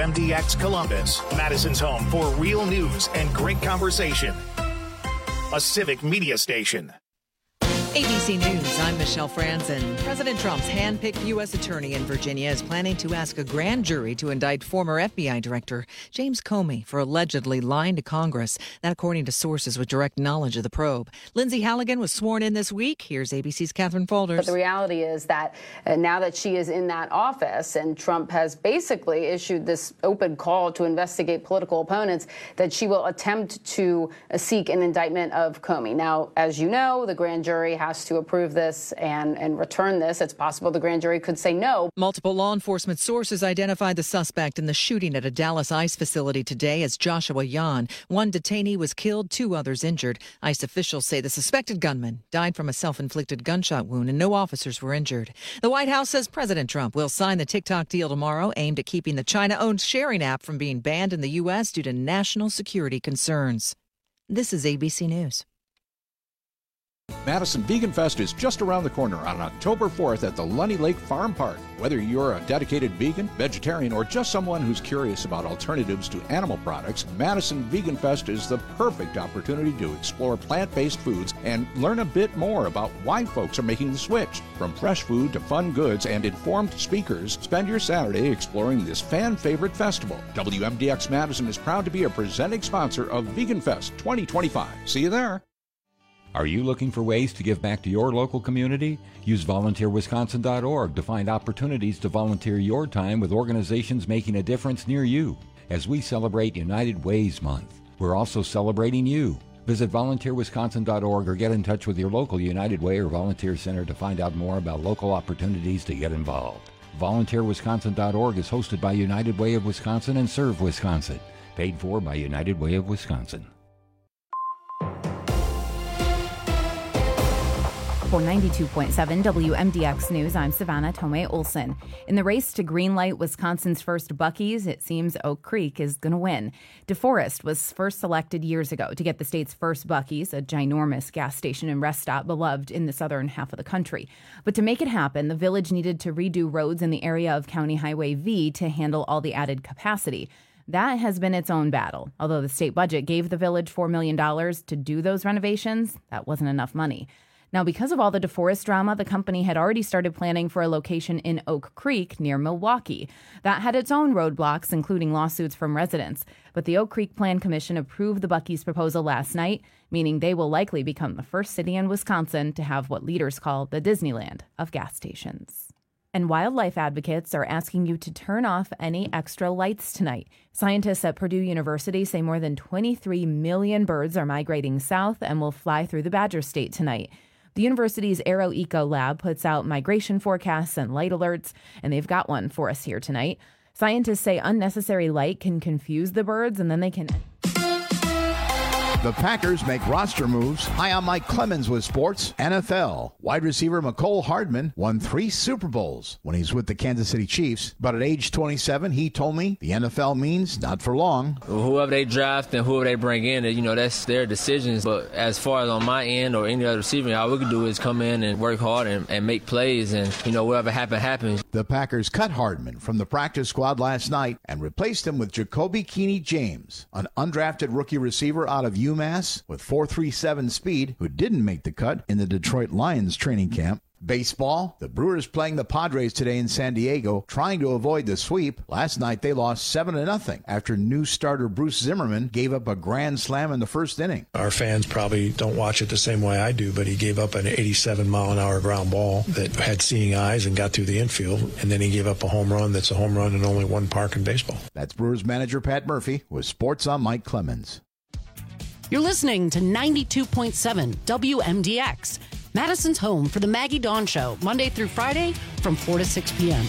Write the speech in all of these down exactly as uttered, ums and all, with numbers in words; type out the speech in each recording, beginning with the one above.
M D X Columbus, Madison's home for real news and great conversation. A civic media station. A B C News, I'm Michelle Franzen. President Trump's hand-picked U S attorney in Virginia is planning to ask a grand jury to indict former F B I Director James Comey for allegedly lying to Congress. That according to sources with direct knowledge of the probe. Lindsay Halligan was sworn in this week. Here's A B C's Catherine Faulders. But the reality is that uh, now that she is in that office and Trump has basically issued this open call to investigate political opponents, that she will attempt to uh, seek an indictment of Comey. Now, as you know, the grand jury has to approve this and, and return this. It's possible the grand jury could say no. Multiple law enforcement sources identified the suspect in the shooting at a Dallas ICE facility today as Joshua Yan. One detainee was killed, two others injured. ICE officials say the suspected gunman died from a self-inflicted gunshot wound and no officers were injured. The White House says President Trump will sign the TikTok deal tomorrow, aimed at keeping the China-owned sharing app from being banned in the U S due to national security concerns. This is A B C News. Madison Vegan Fest is just around the corner on October fourth at the Lunny Lake Farm Park. Whether you're a dedicated vegan, vegetarian, or just someone who's curious about alternatives to animal products, Madison Vegan Fest is the perfect opportunity to explore plant-based foods and learn a bit more about why folks are making the switch. From fresh food to fun goods and informed speakers, spend your Saturday exploring this fan-favorite festival. W M D X Madison is proud to be a presenting sponsor of Vegan Fest twenty twenty-five. See you there. Are you looking for ways to give back to your local community? Use volunteer wisconsin dot org to find opportunities to volunteer your time with organizations making a difference near you. As we celebrate United Ways Month, we're also celebrating you. Visit volunteer wisconsin dot org or get in touch with your local United Way or volunteer center to find out more about local opportunities to get involved. volunteer wisconsin dot org is hosted by United Way of Wisconsin and Serve Wisconsin. Paid for by United Way of Wisconsin. For ninety-two point seven W M D X News, I'm Savannah Tomei Olson. In the race to greenlight Wisconsin's first Buc-ee's, it seems Oak Creek is going to win. DeForest was first selected years ago to get the state's first Buc-ee's, a ginormous gas station and rest stop beloved in the southern half of the country. But to make it happen, the village needed to redo roads in the area of County Highway V to handle all the added capacity. That has been its own battle. Although the state budget gave the village four million dollars to do those renovations, that wasn't enough money. Now, because of all the DeForest drama, the company had already started planning for a location in Oak Creek near Milwaukee. That had its own roadblocks, including lawsuits from residents. But the Oak Creek Plan Commission approved the Buc-ee's proposal last night, meaning they will likely become the first city in Wisconsin to have what leaders call the Disneyland of gas stations. And wildlife advocates are asking you to turn off any extra lights tonight. Scientists at Purdue University say more than twenty-three million birds are migrating south and will fly through the Badger State tonight. The university's Aero Eco Lab puts out migration forecasts and light alerts, and they've got one for us here tonight. Scientists say unnecessary light can confuse the birds, and then they can... The Packers make roster moves. Hi, I'm Mike Clemens with sports. N F L. Wide receiver Mecole Hardman won three Super Bowls when he's with the Kansas City Chiefs. But at age twenty-seven, he told me the N F L means not for long. Whoever they draft and whoever they bring in, you know, that's their decisions. But as far as on my end or any other receiver, all we can do is come in and work hard and, and make plays. And, you know, whatever happens, happens. The Packers cut Hardman from the practice squad last night and replaced him with Jacoby Keeney James, an undrafted rookie receiver out of UMass with four three seven speed who didn't make the cut in the Detroit Lions training camp. Baseball, the Brewers playing the Padres today in San Diego, trying to avoid the sweep. Last night they lost seven to nothing after new starter Bruce Zimmerman gave up a grand slam in the first inning. Our fans probably don't watch it the same way I do, but he gave up an eighty-seven mile an hour ground ball that had seeing eyes and got through the infield, and then he gave up a home run that's a home run in only one park in baseball. That's Brewers manager Pat Murphy with Sports on Mike Clemens. You're listening to ninety-two point seven W M D X, Madison's home for the Maggie Dawn Show, Monday through Friday from four to six p.m.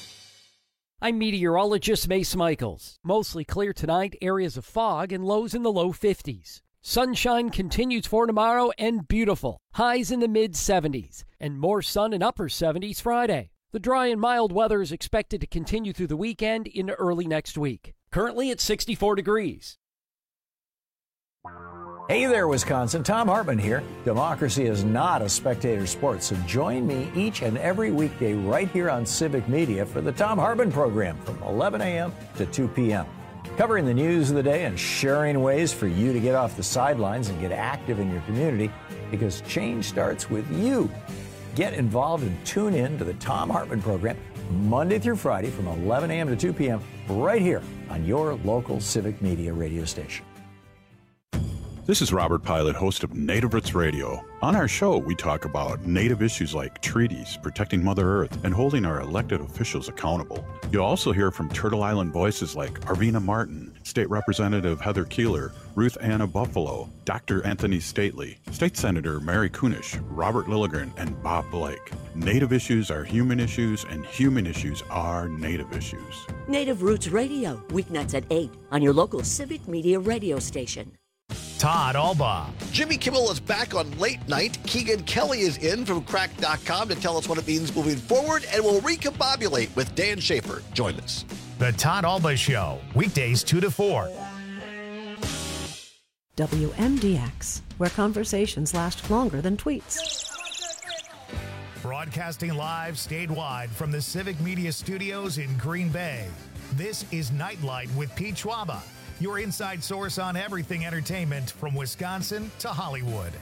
I'm meteorologist Mace Michaels. Mostly clear tonight, areas of fog and lows in the low fifties. Sunshine continues for tomorrow and beautiful. Highs in the mid seventies and more sun and upper seventies Friday. The dry and mild weather is expected to continue through the weekend into early next week. Currently at sixty-four degrees. Hey there, Wisconsin. Tom Hartman here. Democracy is not a spectator sport, so join me each and every weekday right here on Civic Media for the Tom Hartman program from eleven a.m. to two p.m. Covering the news of the day and sharing ways for you to get off the sidelines and get active in your community, because change starts with you. Get involved and tune in to the Tom Hartman program Monday through Friday from eleven a.m. to two p.m. right here on your local Civic Media radio station. This is Robert Pilot, host of Native Roots Radio. On our show, we talk about Native issues like treaties, protecting Mother Earth, and holding our elected officials accountable. You'll also hear from Turtle Island voices like Arvina Martin, State Representative Heather Keeler, Ruth Anna Buffalo, Doctor Anthony Stately, State Senator Mary Kunish, Robert Lilligren, and Bob Blake. Native issues are human issues, and human issues are Native issues. Native Roots Radio, weeknights at eight on your local Civic Media radio station. Todd Alba. Jimmy Kimmel is back on Late Night. Keegan Kelly is in from crack dot com to tell us what it means moving forward, and we'll recombobulate with Dan Schaefer. Join us. The Todd Alba Show, weekdays two to four. W M D X, where conversations last longer than tweets. Broadcasting live statewide from the Civic Media Studios in Green Bay. This is Nightlight with Pete Schwaba, your inside source on everything entertainment from Wisconsin to Hollywood.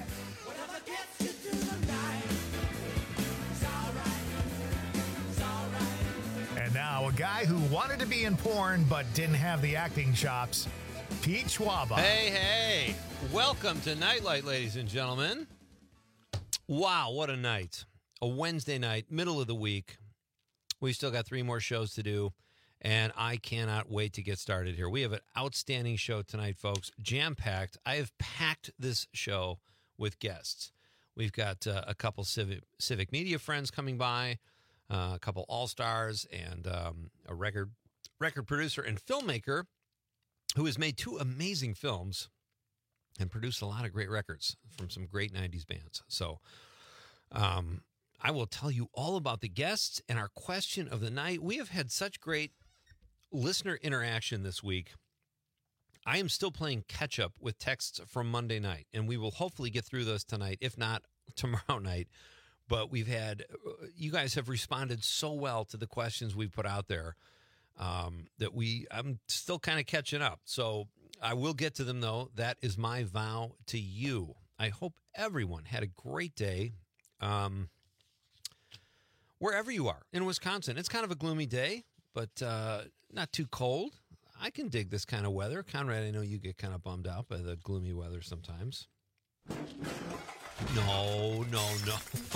And now a guy who wanted to be in porn but didn't have the acting chops, Pete Schwaba. Hey, hey. Welcome to Nightlight, ladies and gentlemen. Wow, what a night. A Wednesday night, middle of the week. We still got three more shows to do. And I cannot wait to get started here. We have an outstanding show tonight, folks. Jam-packed. I have packed this show with guests. We've got uh, a couple civic, civic media friends coming by, uh, a couple all-stars, and um, a record record producer and filmmaker who has made two amazing films and produced a lot of great records from some great nineties bands. So um, I will tell you all about the guests and our question of the night. We have had such great listener interaction this week. I am still playing catch up with texts from Monday night, and we will hopefully get through those tonight, if not tomorrow night. But we've had, you guys have responded so well to the questions we put out there um, that we, I'm still kind of catching up. So I will get to them, though. That is my vow to you. I hope everyone had a great day. Um, wherever you are in Wisconsin, it's kind of a gloomy day, but uh, not too cold. I can dig this kind of weather. Conrad, I know you get kind of bummed out by the gloomy weather sometimes. No, no, no.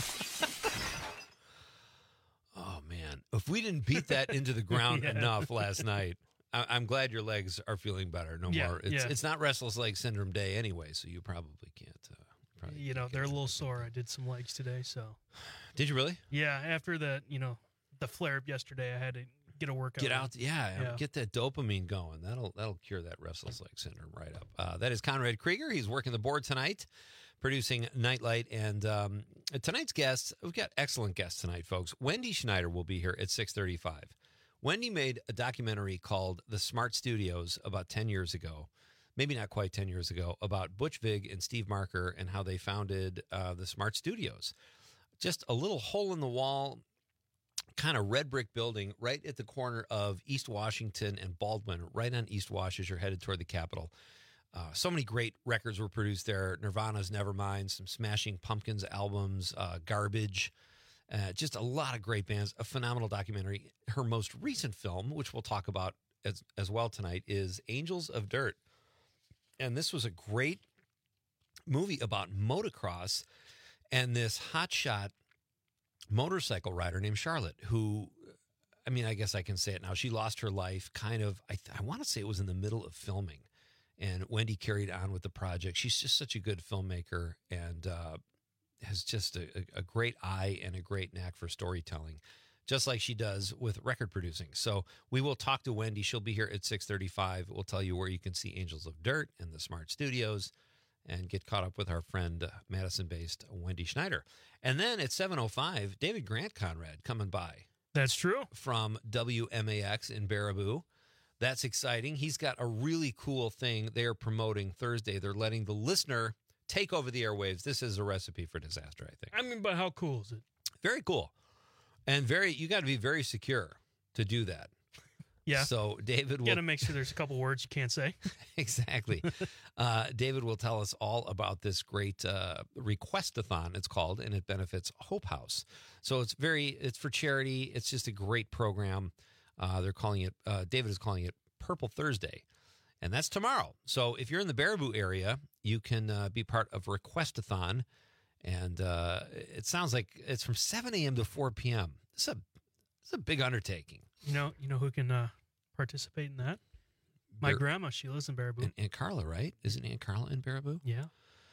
Oh, man. If we didn't beat that into the ground yeah. enough last night, I- I'm glad your legs are feeling better. No yeah, more. It's, yeah. it's not restless leg syndrome day anyway, so you probably can't. Uh, probably you know, can't they're a little sore. I did some legs today, so. Did you really? Yeah, after the, you know, the flare-up yesterday, I had to get a workout. Get out, yeah, yeah, get that dopamine going. That'll that'll cure that restless leg syndrome right up. Uh, that is Conrad Krieger. He's working the board tonight, producing Nightlight. And um, tonight's guest, we've got excellent guests tonight, folks. Wendy Schneider will be here at six thirty-five. Wendy made a documentary called The Smart Studios about ten years ago, maybe not quite ten years ago, about Butch Vig and Steve Marker and how they founded uh, the Smart Studios. Just a little hole in the wall, kind of red brick building right at the corner of East Washington and Baldwin, right on East Wash as you're headed toward the Capitol. Uh, so many great records were produced there. Nirvana's Nevermind, some Smashing Pumpkins albums, uh, Garbage, uh, just a lot of great bands. A phenomenal documentary. Her most recent film, which we'll talk about as, as well tonight, is Angels of Dirt. And this was a great movie about motocross and this hotshot motorcycle rider named Charlotte, who, I mean, I guess I can say it now. She lost her life kind of, I, th- I want to say it was in the middle of filming. And Wendy carried on with the project. She's just such a good filmmaker and uh, has just a, a great eye and a great knack for storytelling, just like she does with record producing. So we will talk to Wendy. She'll be here at six thirty-five. We'll tell you where you can see Angels of Dirt and the Smart Studios and get caught up with our friend, uh, Madison-based Wendy Schneider. And then at seven oh five, David Grant Conrad coming by. That's true. From W M A X in Baraboo. That's exciting. He's got a really cool thing they're promoting Thursday. They're letting the listener take over the airwaves. This is a recipe for disaster, I think. I mean, but how cool is it? Very cool. And very, you got to be very secure to do that. Yeah. So David will... You got to make sure there's a couple words you can't say. Exactly. uh, David will tell us all about this great uh, request-a-thon, it's called, and it benefits Hope House. So it's very, it's for charity. It's just a great program. Uh, they're calling it, uh, David is calling it Purple Thursday. And that's tomorrow. So if you're in the Baraboo area, you can uh, be part of Request-a-thon. And uh, it sounds like it's from seven a.m. to four p.m. It's a, it's a big undertaking. You know, you know who can uh, participate in that? My Bar- grandma. She lives in Baraboo. And Aunt Carla, right? Isn't Aunt Carla in Baraboo? Yeah.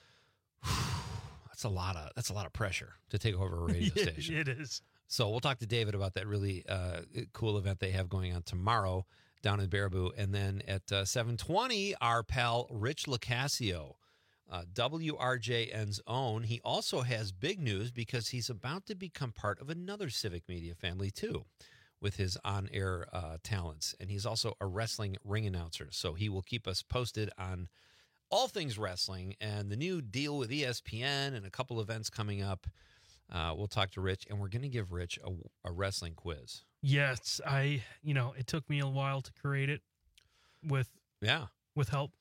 That's a lot of that's a lot of pressure to take over a radio Yeah, station. it is. So we'll talk to David about that really uh, cool event they have going on tomorrow down in Baraboo, and then at uh, seven twenty, our pal Rich Locascio, uh, W R J N's own. He also has big news because he's about to become part of another Civic Media family too, with his on-air uh, talents, and he's also a wrestling ring announcer. So he will keep us posted on all things wrestling and the new deal with E S P N and a couple events coming up. Uh, we'll talk to Rich, and we're going to give Rich a, a wrestling quiz. Yes, I. You know, it took me a while to create it, with yeah, with help.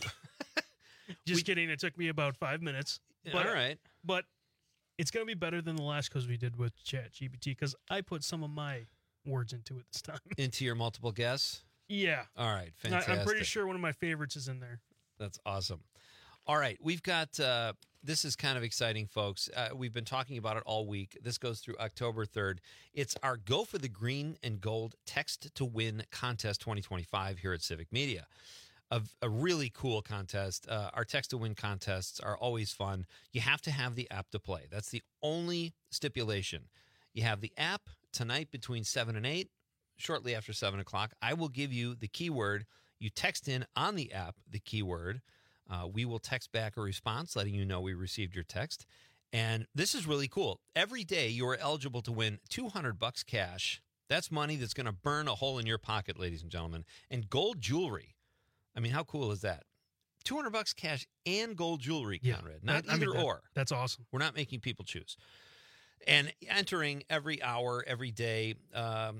Just we, kidding. It took me about five minutes. But, all right, but it's going to be better than the last quiz we did with ChatGPT because I put some of my words into it this time. Into your multiple guess? Yeah. All right, fantastic. I, I'm pretty sure one of my favorites is in there. That's awesome. All right, we've got, uh, this is kind of exciting, folks. Uh, we've been talking about it all week. This goes through October third. It's our Go for the Green and Gold Text to Win Contest twenty twenty-five here at Civic Media. A, a really cool contest. Uh, our Text to Win contests are always fun. You have to have the app to play. That's the only stipulation. You have the app tonight between seven and eight, shortly after seven o'clock. I will give you the keyword. You text in on the app the keyword. Uh, we will text back a response letting you know we received your text. And this is really cool. Every day you are eligible to win two hundred bucks cash. That's money that's going to burn a hole in your pocket, ladies and gentlemen. And gold jewelry. I mean, how cool is that? two hundred bucks cash and gold jewelry, Conrad. Yeah, not I, I either mean, that, or. That's awesome. We're not making people choose. And entering every hour, every day, um,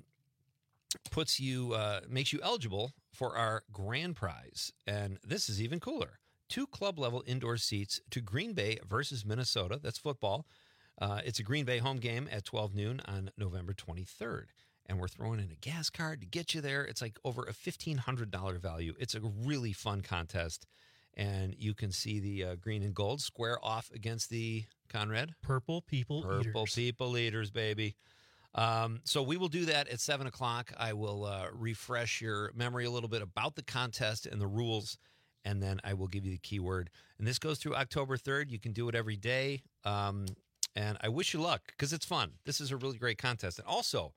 puts you, uh, makes you eligible for our grand prize. And this is even cooler. Two club-level indoor seats to Green Bay versus Minnesota. That's football. Uh, it's a Green Bay home game at twelve noon on November twenty-third. And we're throwing in a gas card to get you there. It's like over a fifteen hundred dollars value. It's a really fun contest. And you can see the uh, green and gold square off against the, Conrad? Purple people Purple eaters. Purple people eaters, baby. Um, so we will do that at seven o'clock. I will uh, refresh your memory a little bit about the contest and the rules, and then I will give you the keyword. And this goes through October third. You can do it every day. Um, and I wish you luck because it's fun. This is a really great contest. And also,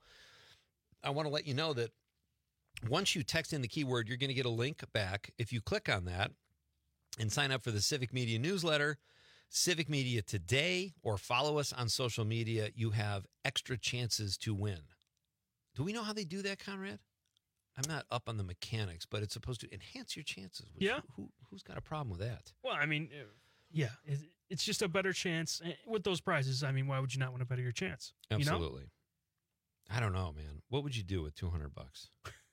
I want to let you know that once you text in the keyword, you're going to get a link back. If you click on that and sign up for the Civic Media newsletter, Civic Media Today, or follow us on social media, you have extra chances to win. Do we know how they do that, Conrad? I'm not up on the mechanics, but it's supposed to enhance your chances. Which, yeah. Who, who's got a problem with that? Well, I mean, yeah, it's just a better chance. With those prizes, I mean, why would you not want to better your chance? Absolutely. You know? I don't know, man. What would you do with two hundred bucks?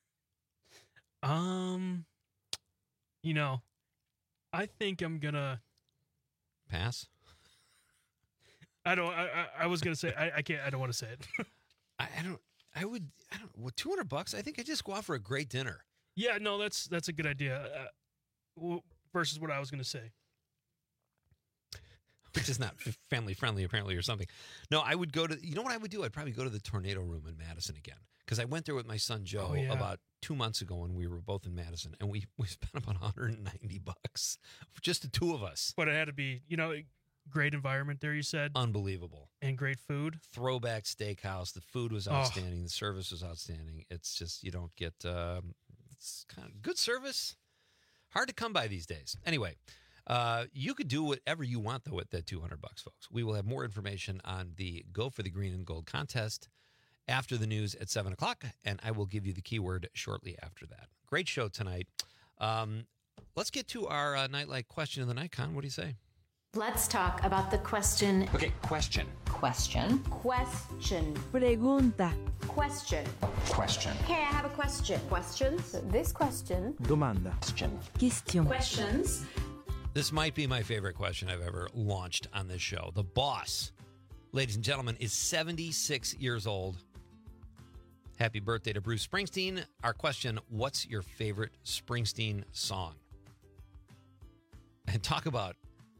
Um, you know, I think I'm gonna pass. I don't. I, I, I was gonna say. I, I can't. I don't want to say it. I, I don't. I would. I don't. With two hundred bucks, I think I just go out for a great dinner. Yeah. No. That's that's a good idea. Uh, versus what I was gonna say. Which is not family friendly, apparently, or something. No, I would go to, you know what I would do? I'd probably go to the Tornado Room in Madison again. Because I went there with my son Joe oh, yeah. about two months ago when we were both in Madison. And we, we spent about one hundred ninety bucks. Just the two of us. But it had to be, you know, great environment there, you said. Unbelievable. And great food. Throwback steakhouse. The food was outstanding. Oh. The service was outstanding. It's just, you don't get, um, it's kind of good service. Hard to come by these days. Anyway. Uh, you could do whatever you want, though, with that two hundred bucks, folks. We will have more information on the Go for the Green and Gold contest after the news at seven o'clock, and I will give you the keyword shortly after that. Great show tonight. Um, let's get to our uh, Nightlight question of the night, Con. What do you say? Let's talk about the question. Okay, question. Question. Question. Pregunta. Question. Question. Hey, I have a question. Questions? This question. Domanda. Question. Question. Questions. This might be my favorite question I've ever launched on this show. The boss, ladies and gentlemen, is seventy-six years old. Happy birthday to Bruce Springsteen. Our question, what's your favorite Springsteen song? And talk about,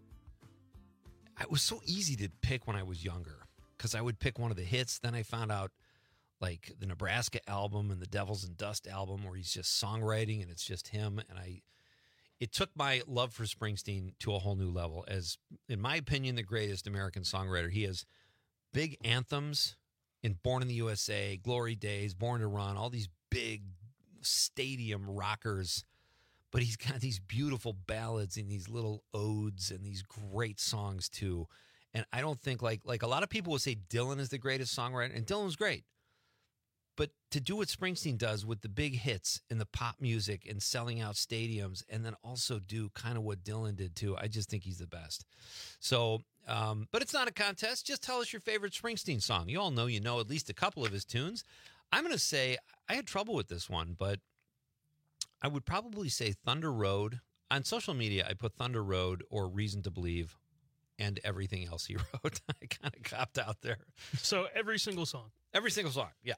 it was so easy to pick when I was younger because I would pick one of the hits. Then I found out like the Nebraska album and the Devils and Dust album where he's just songwriting and it's just him. And I, it took my love for Springsteen to a whole new level as, in my opinion, the greatest American songwriter. He has big anthems in Born in the U S A, Glory Days, Born to Run, all these big stadium rockers. But he's got these beautiful ballads and these little odes and these great songs too. And I don't think like like a lot of people will say Dylan is the greatest songwriter, and Dylan's great. But to do what Springsteen does with the big hits in the pop music and selling out stadiums, and then also do kind of what Dylan did too, I just think he's the best. So, um, but it's not a contest. Just tell us your favorite Springsteen song. You all know you know at least a couple of his tunes. I'm going to say I had trouble with this one, but I would probably say Thunder Road. On social media, I put Thunder Road or Reason to Believe and everything else he wrote. I kind of copped out there. So every single song. Every single song, yeah.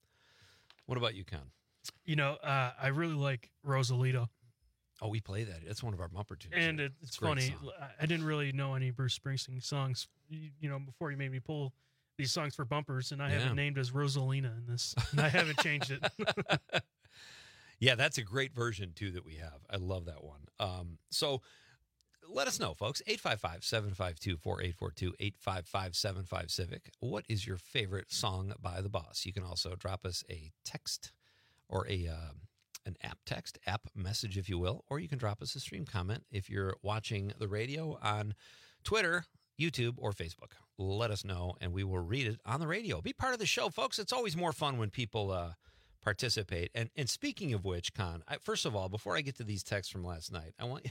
What about you, Con? You know, uh, I really like Rosalita. Oh, we play that. It's one of our bumper tunes. And it, it's, it's funny. Song. I didn't really know any Bruce Springsteen songs, you, you know, before you made me pull these songs for bumpers, and I yeah. have it named as Rosalina in this, and I haven't changed it. Yeah, that's a great version, too, that we have. I love that one. Um, so let us know, folks. eight five five, seven five two, four eight four two, eight five five, seven five, Civic. What is your favorite song by the boss? You can also drop us a text or a uh, an app text, app message, if you will, or you can drop us a stream comment if you're watching the radio on Twitter, YouTube, or Facebook. Let us know, and we will read it on the radio. Be part of the show, folks. It's always more fun when people uh, participate. And and speaking of which, Con, I, first of all, before I get to these texts from last night, I want you,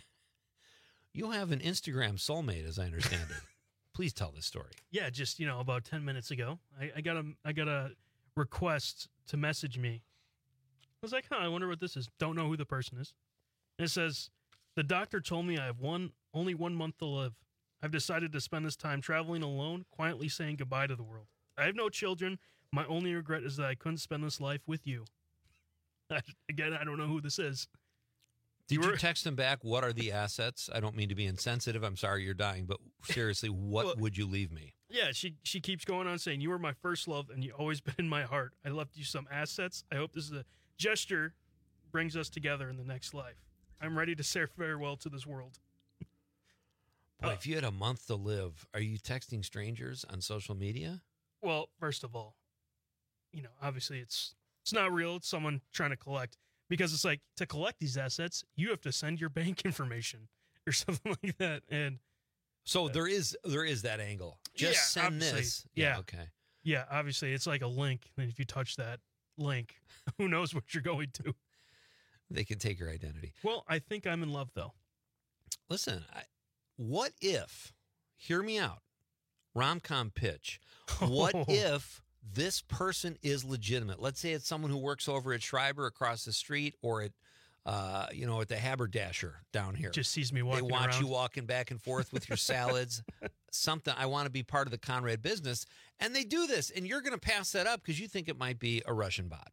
you have an Instagram soulmate, as I understand it. Please tell this story. Yeah, just, you know, about ten minutes ago, I, I got a I got a request to message me. I was like, huh, I wonder what this is. Don't know who the person is. And it says, the doctor told me I have one only one month to live. I've decided to spend this time traveling alone, quietly saying goodbye to the world. I have no children. My only regret is that I couldn't spend this life with you. I, again, I don't know who this is. Did you, you text him back, what are the assets? I don't mean to be insensitive. I'm sorry you're dying, but seriously, what well, would you leave me? Yeah, she she keeps going on saying, you were my first love and you've always been in my heart. I left you some assets. I hope this is a gesture brings us together in the next life. I'm ready to say farewell to this world. Boy, uh, if you had a month to live, are you texting strangers on social media? Well, first of all, you know, obviously it's it's not real. It's someone trying to collect. Because it's like, to collect these assets, you have to send your bank information or something like that. And so uh, there is there is that angle. Just yeah, send this. Yeah, yeah. Okay. Yeah, obviously it's like a link. And if you touch that link, who knows what you're going to. They can take your identity. Well, I think I'm in love, though. Listen, I, what if, hear me out, rom-com pitch, what oh. if this person is legitimate? Let's say it's someone who works over at Schreiber across the street, or at, uh, you know, at the Haberdasher down here. Just sees me walking They watch around. you walking back and forth with your salads. Something, I want to be part of the Conrad business. And they do this, and you're going to pass that up because you think it might be a Russian bot.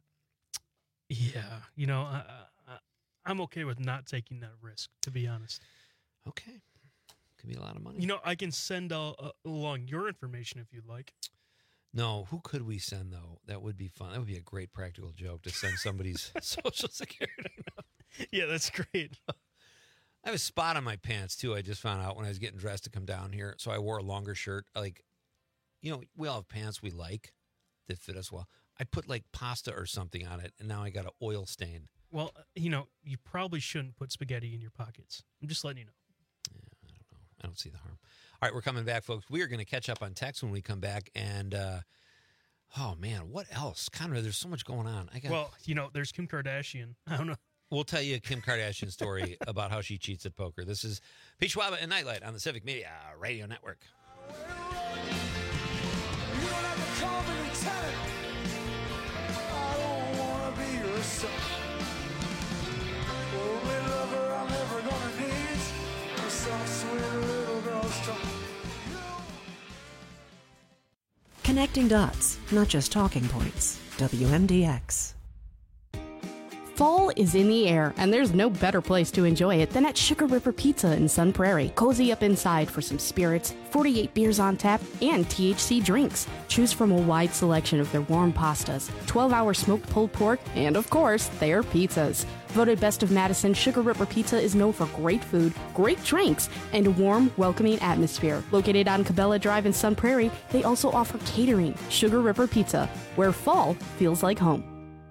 Yeah. You know, I, I, I'm okay with not taking that risk, to be honest. Okay. Could be a lot of money. You know, I can send uh, uh, along your information if you'd like. No, who could we send, though? That would be fun. That would be a great practical joke to send somebody's Social Security number. Yeah, that's great. I have a spot on my pants, too, I just found out when I was getting dressed to come down here. So I wore a longer shirt. Like, you know, we all have pants we like that fit us well. I put, like, pasta or something on it, and now I got an oil stain. Well, you know, you probably shouldn't put spaghetti in your pockets. I'm just letting you know. Yeah, I don't know. I don't see the harm. All right, we're coming back, folks. We are going to catch up on text when we come back. And, uh, oh, man, what else? Conrad, there's so much going on. I got. Well, you know, there's Kim Kardashian. I don't know. We'll tell you a Kim Kardashian story about how she cheats at poker. This is Pete Schwab and Nightlight on the Civic Media Radio Network. Connecting dots, not just talking points. W M D X. Fall is in the air, and there's no better place to enjoy it than at Sugar River Pizza in Sun Prairie. Cozy up inside for some spirits, forty-eight beers on tap, and T H C drinks. Choose from a wide selection of their warm pastas, twelve-hour smoked pulled pork, and of course, their pizzas. Voted Best of Madison, Sugar River Pizza is known for great food, great drinks, and a warm, welcoming atmosphere. Located on Cabela Drive in Sun Prairie, they also offer catering. Sugar River Pizza, where fall feels like home.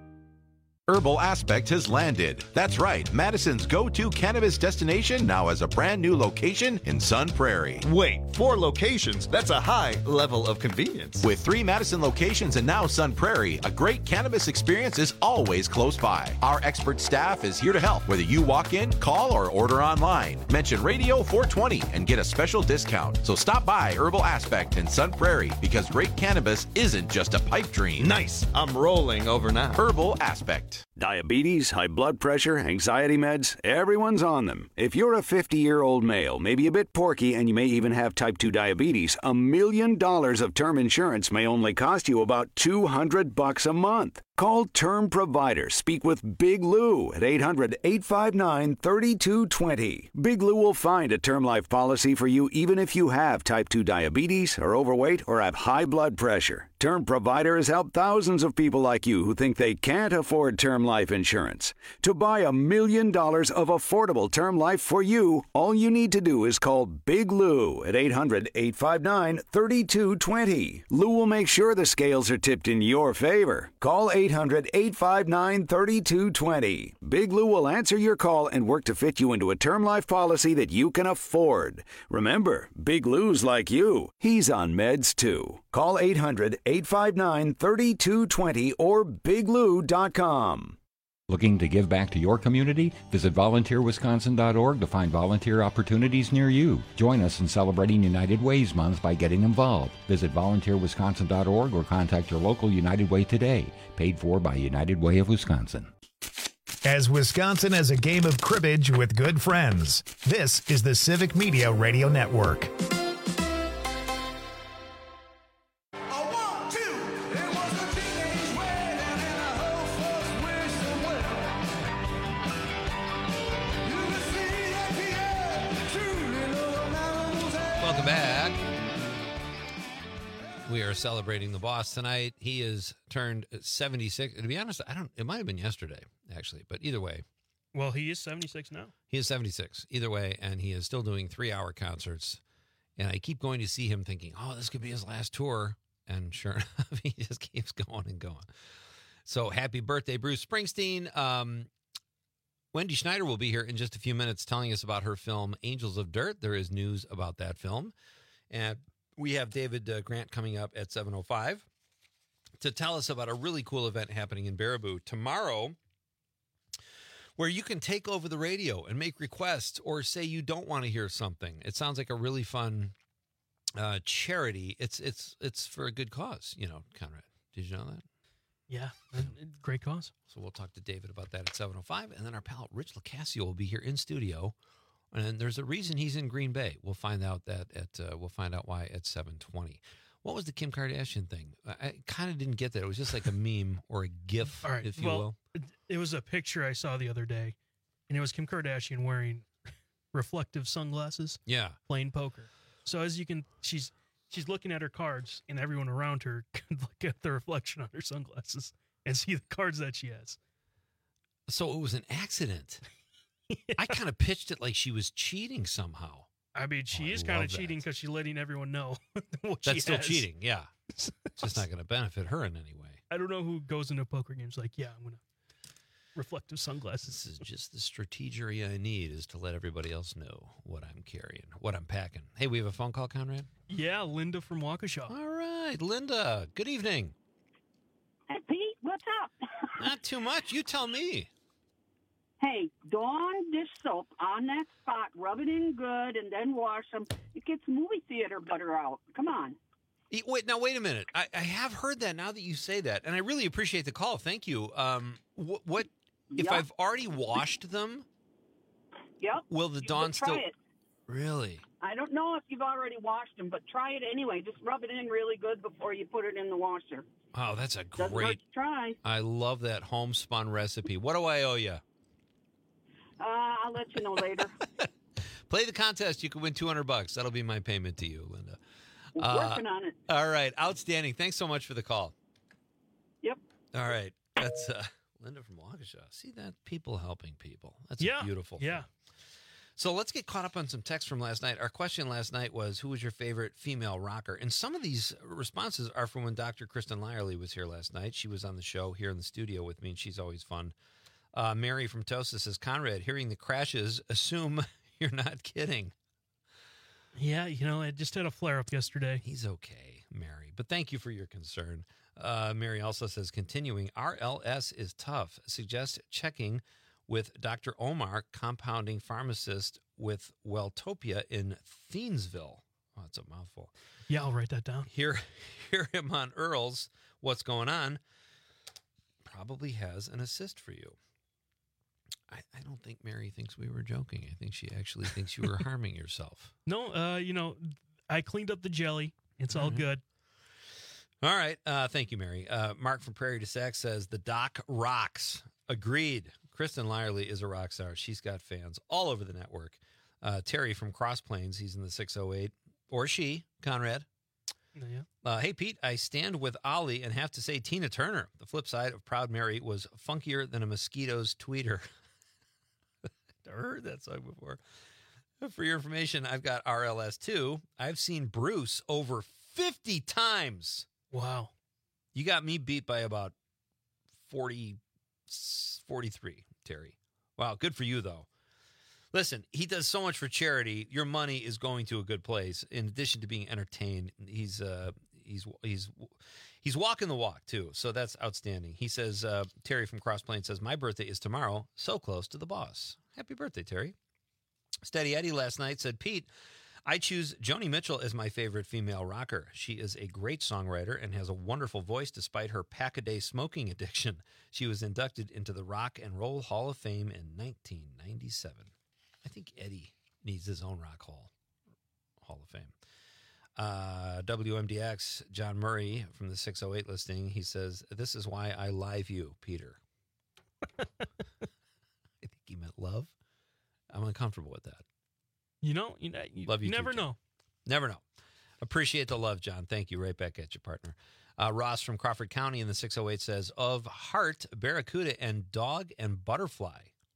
Herbal Aspect has landed. That's right, Madison's go-to cannabis destination now has a brand new location in Sun Prairie. Wait, four locations? That's a high level of convenience. With three Madison locations and now Sun Prairie, a great cannabis experience is always close by. Our expert staff is here to help, whether you walk in, call, or order online. Mention Radio four twenty and get a special discount. So stop by Herbal Aspect in Sun Prairie, because great cannabis isn't just a pipe dream. Nice. I'm rolling over now. Herbal Aspect. Diabetes, high blood pressure, anxiety meds, everyone's on them. If you're a fifty-year-old male, maybe a bit porky, and you may even have type two diabetes, a million dollars of term insurance may only cost you about two hundred bucks a month. Call Term Provider. Speak with Big Lou at eight hundred, eight five nine, three two two zero. Big Lou will find a term life policy for you even if you have type two diabetes, are overweight, or have high blood pressure. Term Provider has helped thousands of people like you who think they can't afford term life insurance. To buy a million dollars of affordable term life for you, all you need to do is call Big Lou at eight hundred, eight five nine, three two two zero. Lou will make sure the scales are tipped in your favor. Call eight hundred, eight five nine, three two two zero. Big Lou will answer your call and work to fit you into a term life policy that you can afford. Remember, Big Lou's like you. He's on meds too. Call eight hundred, eight five nine, three two two zero or big lou dot com. Looking to give back to your community? Visit volunteer wisconsin dot org to find volunteer opportunities near you. Join us in celebrating United Ways Month by getting involved. Visit volunteer wisconsin dot org or contact your local United Way today. Paid for by United Way of Wisconsin. As Wisconsin as a game of cribbage with good friends, this is the Civic Media Radio Network. Welcome back. We are celebrating the boss tonight. He is turned seventy-six. To be honest, I don't. It might have been yesterday, actually, but either way, Well, he is seventy-six now. he is seventy-six. Either way, and he is still doing three-hour concerts. And I keep going to see him, thinking, "Oh, this could be his last tour." And sure enough, he just keeps going and going. So happy birthday, Bruce Springsteen. Um, Wendy Schneider will be here in just a few minutes telling us about her film, Angels of Dirt. There is news about that film. And we have David uh, Grant coming up at seven oh five to tell us about a really cool event happening in Baraboo tomorrow, where you can take over the radio and make requests or say you don't want to hear something. It sounds like a really fun uh, charity. It's it's it's for a good cause, you know, Conrad. Did you know that? Yeah, great cause. So we'll talk to David about that at seven oh five, and then our pal Rich LaCasio will be here in studio, and there's a reason he's in Green Bay. We'll find out that at uh, we'll find out why at seven twenty. What was the Kim Kardashian thing? I, I kind of didn't get that. It was just like a meme or a GIF, All right, if you well, will. It, it was a picture I saw the other day, and it was Kim Kardashian wearing reflective sunglasses. Yeah, playing poker. So as you can, she's she's looking at her cards, and everyone around her can look at the reflection on her sunglasses and see the cards that she has. So it was an accident. yeah. I kind of pitched it like she was cheating somehow. I mean, she Oh, I is kind love of cheating because she's letting everyone know what That's she still has. cheating, yeah. It's just not going to benefit her in any way. I don't know who goes into poker games like, yeah, I'm going to reflective sunglasses. This is just the strategery I need, is to let everybody else know what I'm carrying, what I'm packing. Hey, we have a phone call, Conrad? Yeah, Linda from Waukesha. All right, Linda, good evening. Hey, Pete, what's up? Not too much. You tell me. Hey, Dawn dish soap on that spot, rub it in good, and then wash them. It gets movie theater butter out. Come on. E- Wait, now wait a minute. I, I have heard that now that you say that, and I really appreciate the call. Thank you. Um, what, what if Yep. I've already washed them? Yep. Will the You Dawn can try still? it. Really? I don't know if you've already washed them, but try it anyway. Just rub it in really good before you put it in the washer. Oh, that's a Doesn't hurt great. to try. I love that homespun recipe. What do I owe you? Uh, I'll let you know later. Play the contest. You can win two hundred bucks. That'll be my payment to you, Linda. Working on it. All right. Outstanding. Thanks so much for the call. Yep. All right. That's uh, Linda from Waukesha. See that? People helping people. That's Yeah, a beautiful yeah. thing. So let's get caught up on some text from last night. Our question last night was, who was your favorite female rocker? And some of these responses are from when Doctor Kristen Lyerly was here last night. She was on the show here in the studio with me, and she's always fun. Uh, Mary from Tosa says, Conrad, hearing the crashes, assume you're not kidding. Yeah, you know, I just had a flare up yesterday. He's okay, Mary. But thank you for your concern. Uh, Mary also says, continuing, R L S is tough. Suggest checking with Doctor Omar, compounding pharmacist with Welltopia in Thiensville. Oh, that's a mouthful. Yeah, I'll write that down. Hear, hear him on Earl's What's Going On. Probably has an assist for you. I, I don't think Mary thinks we were joking. I think she actually thinks you were harming yourself. No, uh, you know, I cleaned up the jelly. It's all Mhm. good. All right. Uh, thank you, Mary. Uh, Mark from Prairie du Sac says, the doc rocks. Agreed. Kristen Lyerly is a rock star. She's got fans all over the network. Uh, Terry from Cross Plains, he's in the six oh eight. Or she, Conrad. Yeah. Uh, hey, Pete, I stand with Ollie and have to say Tina Turner. The flip side of Proud Mary was funkier than a mosquito's tweeter. I've heard that song before. For your information, I've got R L S too. I've seen Bruce over fifty times. Wow. You got me beat by about forty, forty-three, Terry. Wow, good for you, though. Listen, he does so much for charity. Your money is going to a good place. In addition to being entertained, he's uh, he's he's he's walking the walk too. So that's outstanding. He says, uh, Terry from Cross Plains says, my birthday is tomorrow. So close to the boss. Happy birthday, Terry. Steady Eddie last night said, Pete, I choose Joni Mitchell as my favorite female rocker. She is a great songwriter and has a wonderful voice despite her pack-a-day smoking addiction. She was inducted into the Rock and Roll Hall of Fame in nineteen ninety-seven. I think Eddie needs his own Rock Hall Hall of Fame. Uh, W M D X, John Murray from the six oh eight listing, he says, this is why I live you, Peter. I think he meant love. I'm uncomfortable with that. You know, you, know, you, Love you you never too, John. know. Never know. Appreciate the love, John. Thank you. Right back at you, partner. Uh, Ross from Crawford County in the six oh eight says, of heart, barracuda, and dog and butterfly.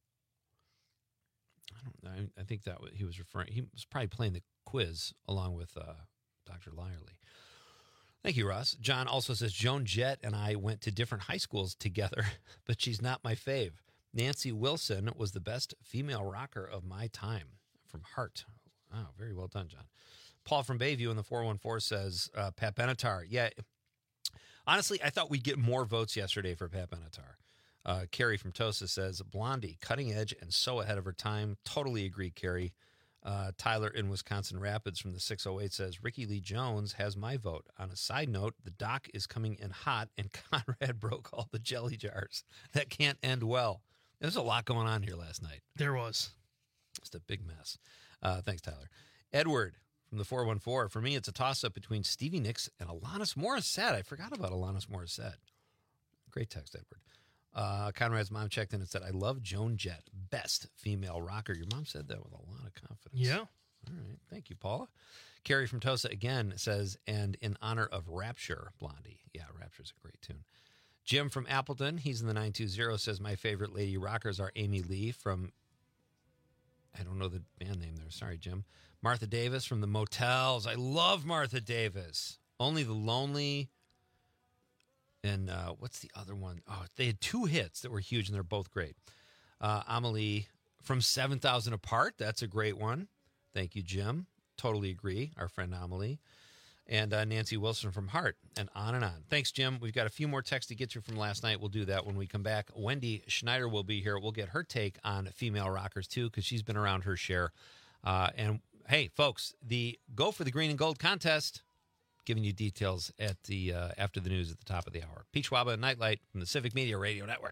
I don't know. I think that he was referring, he was probably playing the quiz along with uh, Doctor Lyerly. Thank you, Ross. John also says, Joan Jett and I went to different high schools together, but she's not my fave. Nancy Wilson was the best female rocker of my time. From Heart. Oh, very well done, John. Paul from Bayview in the four one four says, uh, Pat Benatar. Yeah, honestly, I thought we'd get more votes yesterday for Pat Benatar. Uh, Carrie from Tosa says, Blondie, cutting edge and so ahead of her time. Totally agree, Carrie. Uh, Tyler in Wisconsin Rapids from the six oh eight says, Ricky Lee Jones has my vote. On a side note, the doc is coming in hot and Conrad broke all the jelly jars. That can't end well. There's a lot going on here last night. There was. Just a big mess. Uh, thanks, Tyler. Edward from the four one four. For me, it's a toss-up between Stevie Nicks and Alanis Morissette. I forgot about Alanis Morissette. Great text, Edward. Uh, Conrad's mom checked in and said, I love Joan Jett. Best female rocker. Your mom said that with a lot of confidence. Yeah. All right. Thank you, Paula. Carrie from Tosa again says, and in honor of Rapture, Blondie. Yeah, Rapture's a great tune. Jim from Appleton, he's in the nine two zero, says, my favorite lady rockers are Amy Lee from, I don't know the band name there. Sorry, Jim. Martha Davis from the Motels. I love Martha Davis. Only the Lonely. And uh, what's the other one? Oh, they had two hits that were huge, and they're both great. Uh, Amelie from seven thousand Apart. That's a great one. Thank you, Jim. Totally agree. Our friend Amelie. and uh, Nancy Wilson from Heart, and on and on. Thanks, Jim. We've got a few more texts to get you from last night. We'll do that when we come back. Wendy Schneider will be here. We'll get her take on female rockers, too, because she's been around her share. Uh, and, hey, folks, the Go for the Green and Gold contest, giving you details at the uh, after the news at the top of the hour. Pete Schwaba and Nightlight from the Civic Media Radio Network.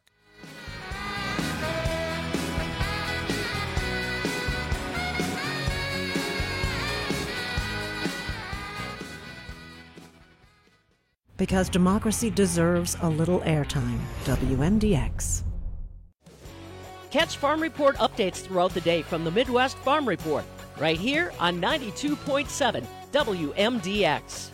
Because democracy deserves a little airtime. W M D X. Catch Farm Report updates throughout the day from the Midwest Farm Report, right here on ninety-two point seven W M D X.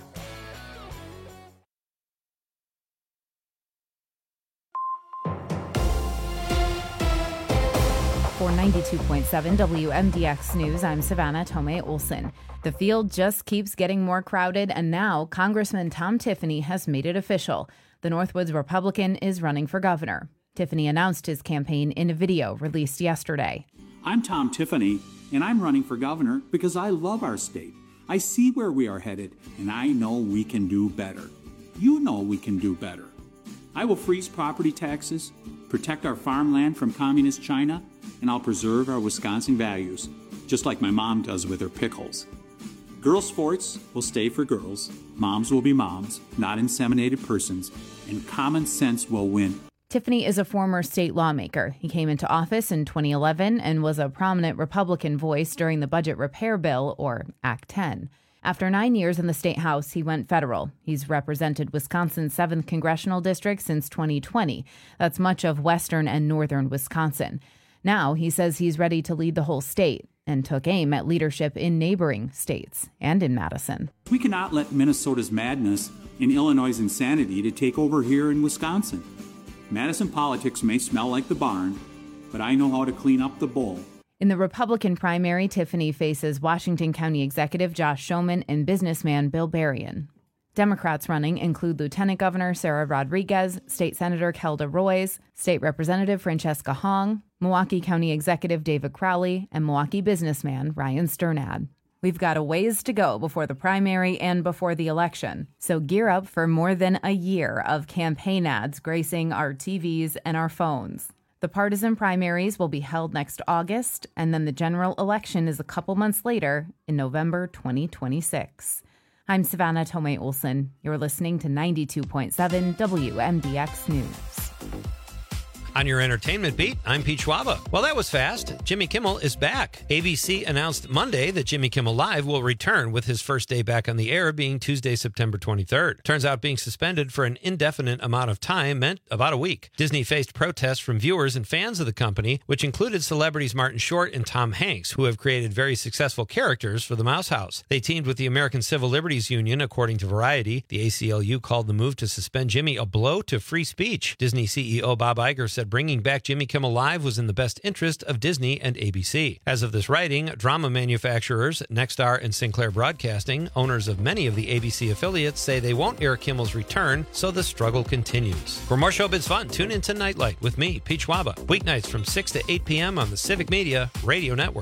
For ninety-two point seven W M D X News, I'm Savannah Tomei Olson. The field just keeps getting more crowded, and now Congressman Tom Tiffany has made it official. The Northwoods Republican is running for governor. Tiffany announced his campaign in a video released yesterday. I'm Tom Tiffany, and I'm running for governor because I love our state. I see where we are headed, and I know we can do better. You know we can do better. I will freeze property taxes, protect our farmland from communist China, and I'll preserve our Wisconsin values, just like my mom does with her pickles. Girls' sports will stay for girls, moms will be moms, not inseminated persons, and common sense will win. Tiffany is a former state lawmaker. He came into office in twenty eleven and was a prominent Republican voice during the Budget Repair Bill, or Act ten. After nine years in the state house, he went federal. He's represented Wisconsin's seventh congressional district since twenty twenty. That's much of western and northern Wisconsin. Now he says he's ready to lead the whole state and took aim at leadership in neighboring states and in Madison. We cannot let Minnesota's madness and Illinois' insanity to take over here in Wisconsin. Madison politics may smell like the barn, but I know how to clean up the bowl. In the Republican primary, Tiffany faces Washington County Executive Josh Schoeman and businessman Bill Berrien. Democrats running include Lieutenant Governor Sarah Rodriguez, State Senator Kelda Roys, State Representative Francesca Hong, Milwaukee County Executive David Crowley, and Milwaukee businessman Ryan Sternad. We've got a ways to go before the primary and before the election, so gear up for more than a year of campaign ads gracing our T Vs and our phones. The partisan primaries will be held next August, and then the general election is a couple months later in November twenty twenty-six. I'm Savannah Tomei Olson. You're listening to ninety-two point seven W M D X News. On your entertainment beat, I'm Pete Schwaba. Well, that was fast. Jimmy Kimmel is back. A B C announced Monday that Jimmy Kimmel Live will return, with his first day back on the air being Tuesday, September twenty-third. Turns out being suspended for an indefinite amount of time meant about a week. Disney faced protests from viewers and fans of the company, which included celebrities Martin Short and Tom Hanks, who have created very successful characters for the Mouse House. They teamed with the American Civil Liberties Union, according to Variety. The A C L U called the move to suspend Jimmy a blow to free speech. Disney C E O Bob Iger said bringing back Jimmy Kimmel Live was in the best interest of Disney and A B C. As of this writing, drama manufacturers Nexstar and Sinclair Broadcasting, owners of many of the A B C affiliates, say they won't air Kimmel's return, so the struggle continues. For more showbiz fun, tune in to Nightlight with me, Pete Schwaba, weeknights from six to eight p.m. on the Civic Media Radio Network.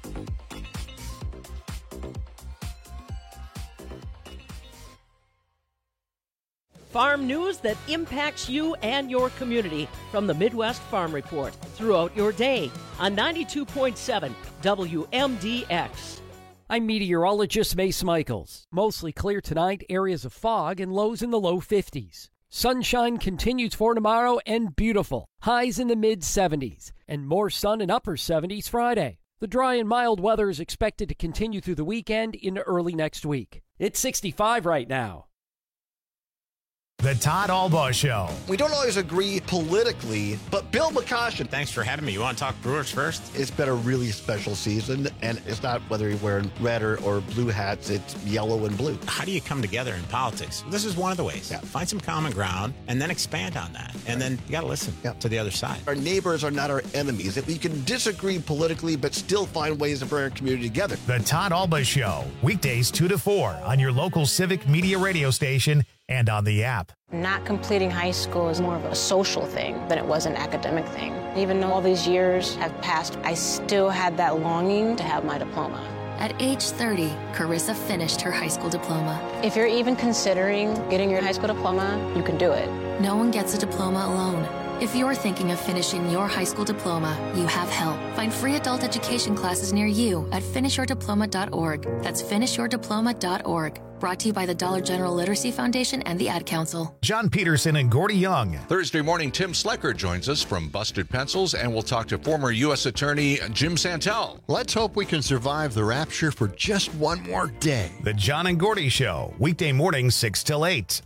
Farm news that impacts you and your community from the Midwest Farm Report throughout your day on ninety-two point seven W M D X. I'm meteorologist Mace Michaels. Mostly clear tonight, areas of fog and lows in the low fifties. Sunshine continues for tomorrow and beautiful. Highs in the mid seventies and more sun in upper seventies Friday. The dry and mild weather is expected to continue through the weekend into early next week. It's sixty-five right now. The Todd Albaugh Show. We don't always agree politically, but Bill McCoshen. Thanks for having me. You want to talk Brewers first? It's been a really special season, and it's not whether you're wearing red or, or blue hats, it's yellow and blue. How do you come together in politics? This is one of the ways. Yeah. Find some common ground and then expand on that. And right. then you got to listen yeah. to the other side. Our neighbors are not our enemies. If we can disagree politically, but still find ways to bring our community together. The Todd Albaugh Show, weekdays two to four on your local Civic Media radio station and on the app. Not completing high school is more of a social thing than it was an academic thing. Even though all these years have passed, I still had that longing to have my diploma. At age thirty, Carissa finished her high school diploma. If you're even considering getting your high school diploma, you can do it. No one gets a diploma alone. If you're thinking of finishing your high school diploma, you have help. Find free adult education classes near you at finish your diploma dot org. That's finish your diploma dot org. Brought to you by the Dollar General Literacy Foundation and the Ad Council. John Peterson and Gordy Young. Thursday morning, Tim Slecker joins us from Busted Pencils, and we'll talk to former U S Attorney Jim Santel. Let's hope we can survive the rapture for just one more day. The John and Gordy Show, weekday mornings six till eight.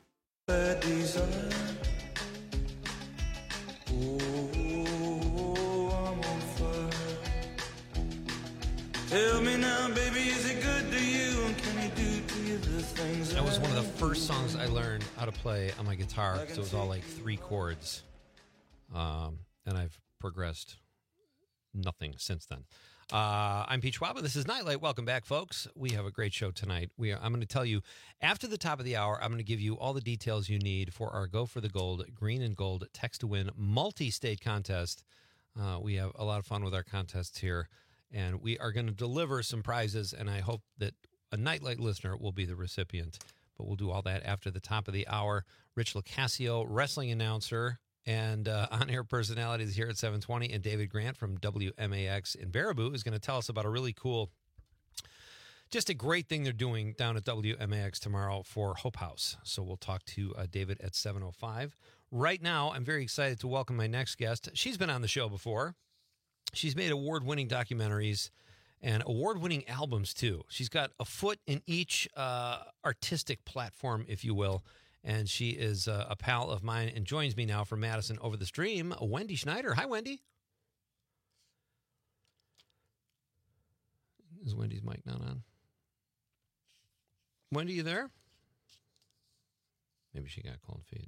Tell me now, baby, is it good to you? And can I do to you the things That was one of the first songs I learned how to play on my guitar, because it was all like three chords. Um, and I've progressed nothing since then. Uh, I'm Pete Schwaba. This is Nightlight. Welcome back, folks. We have a great show tonight. We are, I'm going to tell you, after the top of the hour, I'm going to give you all the details you need for our Go for the Gold, Green and Gold Text to Win multi-state contest. Uh, we have a lot of fun with our contests here. And we are going to deliver some prizes, and I hope that a Nightlight listener will be the recipient. But we'll do all that after the top of the hour. Rich Locascio, wrestling announcer and uh, on-air personalities here at seven twenty, and David Grant from W M A X in Baraboo is going to tell us about a really cool, just a great thing they're doing down at W M A X tomorrow for Hope House. So we'll talk to uh, David at seven oh five. Right now, I'm very excited to welcome my next guest. She's been on the show before. She's made award-winning documentaries and award-winning albums, too. She's got a foot in each uh, artistic platform, if you will, and she is uh, a pal of mine and joins me now from Madison over the stream, Wendy Schneider. Hi, Wendy. Is Wendy's mic not on? Wendy, you there? Maybe she got cold feet.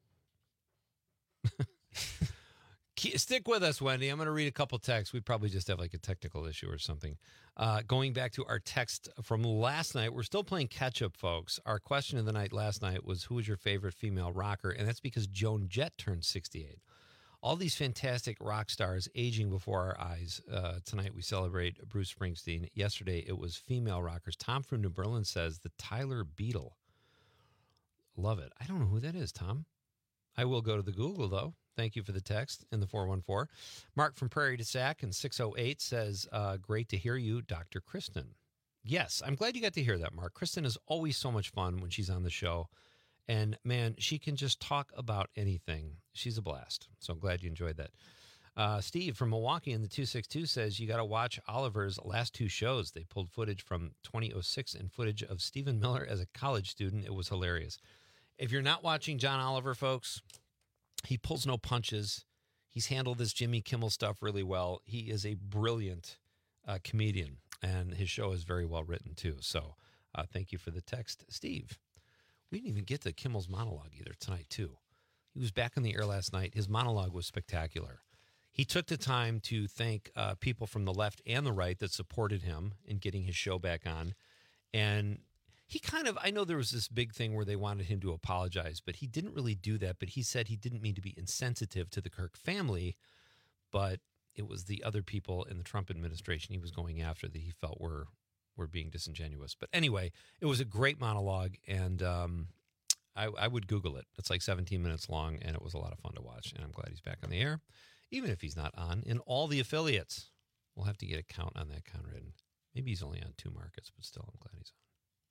Stick with us, Wendy. I'm going to read a couple texts. We probably just have like a technical issue or something. Uh, going back to our text from last night, we're still playing catch-up, folks. Our question of the night last night was, who was your favorite female rocker? And that's because Joan Jett turned sixty-eight. All these fantastic rock stars aging before our eyes. Uh, tonight we celebrate Bruce Springsteen. Yesterday it was female rockers. Tom from New Berlin says the Tyler Beetle. Love it. I don't know who that is, Tom. I will go to the Google, though. Thank you for the text in the four one four. Mark from Prairie to Sac in six oh eight says, uh, great to hear you, Doctor Kristen. Yes, I'm glad you got to hear that, Mark. Kristen is always so much fun when she's on the show. And, man, she can just talk about anything. She's a blast. So I'm glad you enjoyed that. Uh, Steve from Milwaukee in the two six two says, you got to watch Oliver's last two shows. They pulled footage from twenty oh six and footage of Stephen Miller as a college student. It was hilarious. If you're not watching John Oliver, folks, he pulls no punches. He's handled this Jimmy Kimmel stuff really well. He is a brilliant uh, comedian, and his show is very well written, too. So uh, thank you for the text, Steve. We didn't even get to Kimmel's monologue either tonight, too. He was back on the air last night. His monologue was spectacular. He took the time to thank uh, people from the left and the right that supported him in getting his show back on. And he kind of, I know there was this big thing where they wanted him to apologize, but he didn't really do that. But he said he didn't mean to be insensitive to the Kirk family, but it was the other people in the Trump administration he was going after that he felt were were being disingenuous. But anyway, it was a great monologue, and um, I, I would Google it. It's like seventeen minutes long, and it was a lot of fun to watch, and I'm glad he's back on the air, even if he's not on in all the affiliates. We'll have to get a count on that, Conrad. Maybe he's only on two markets, but still, I'm glad he's on.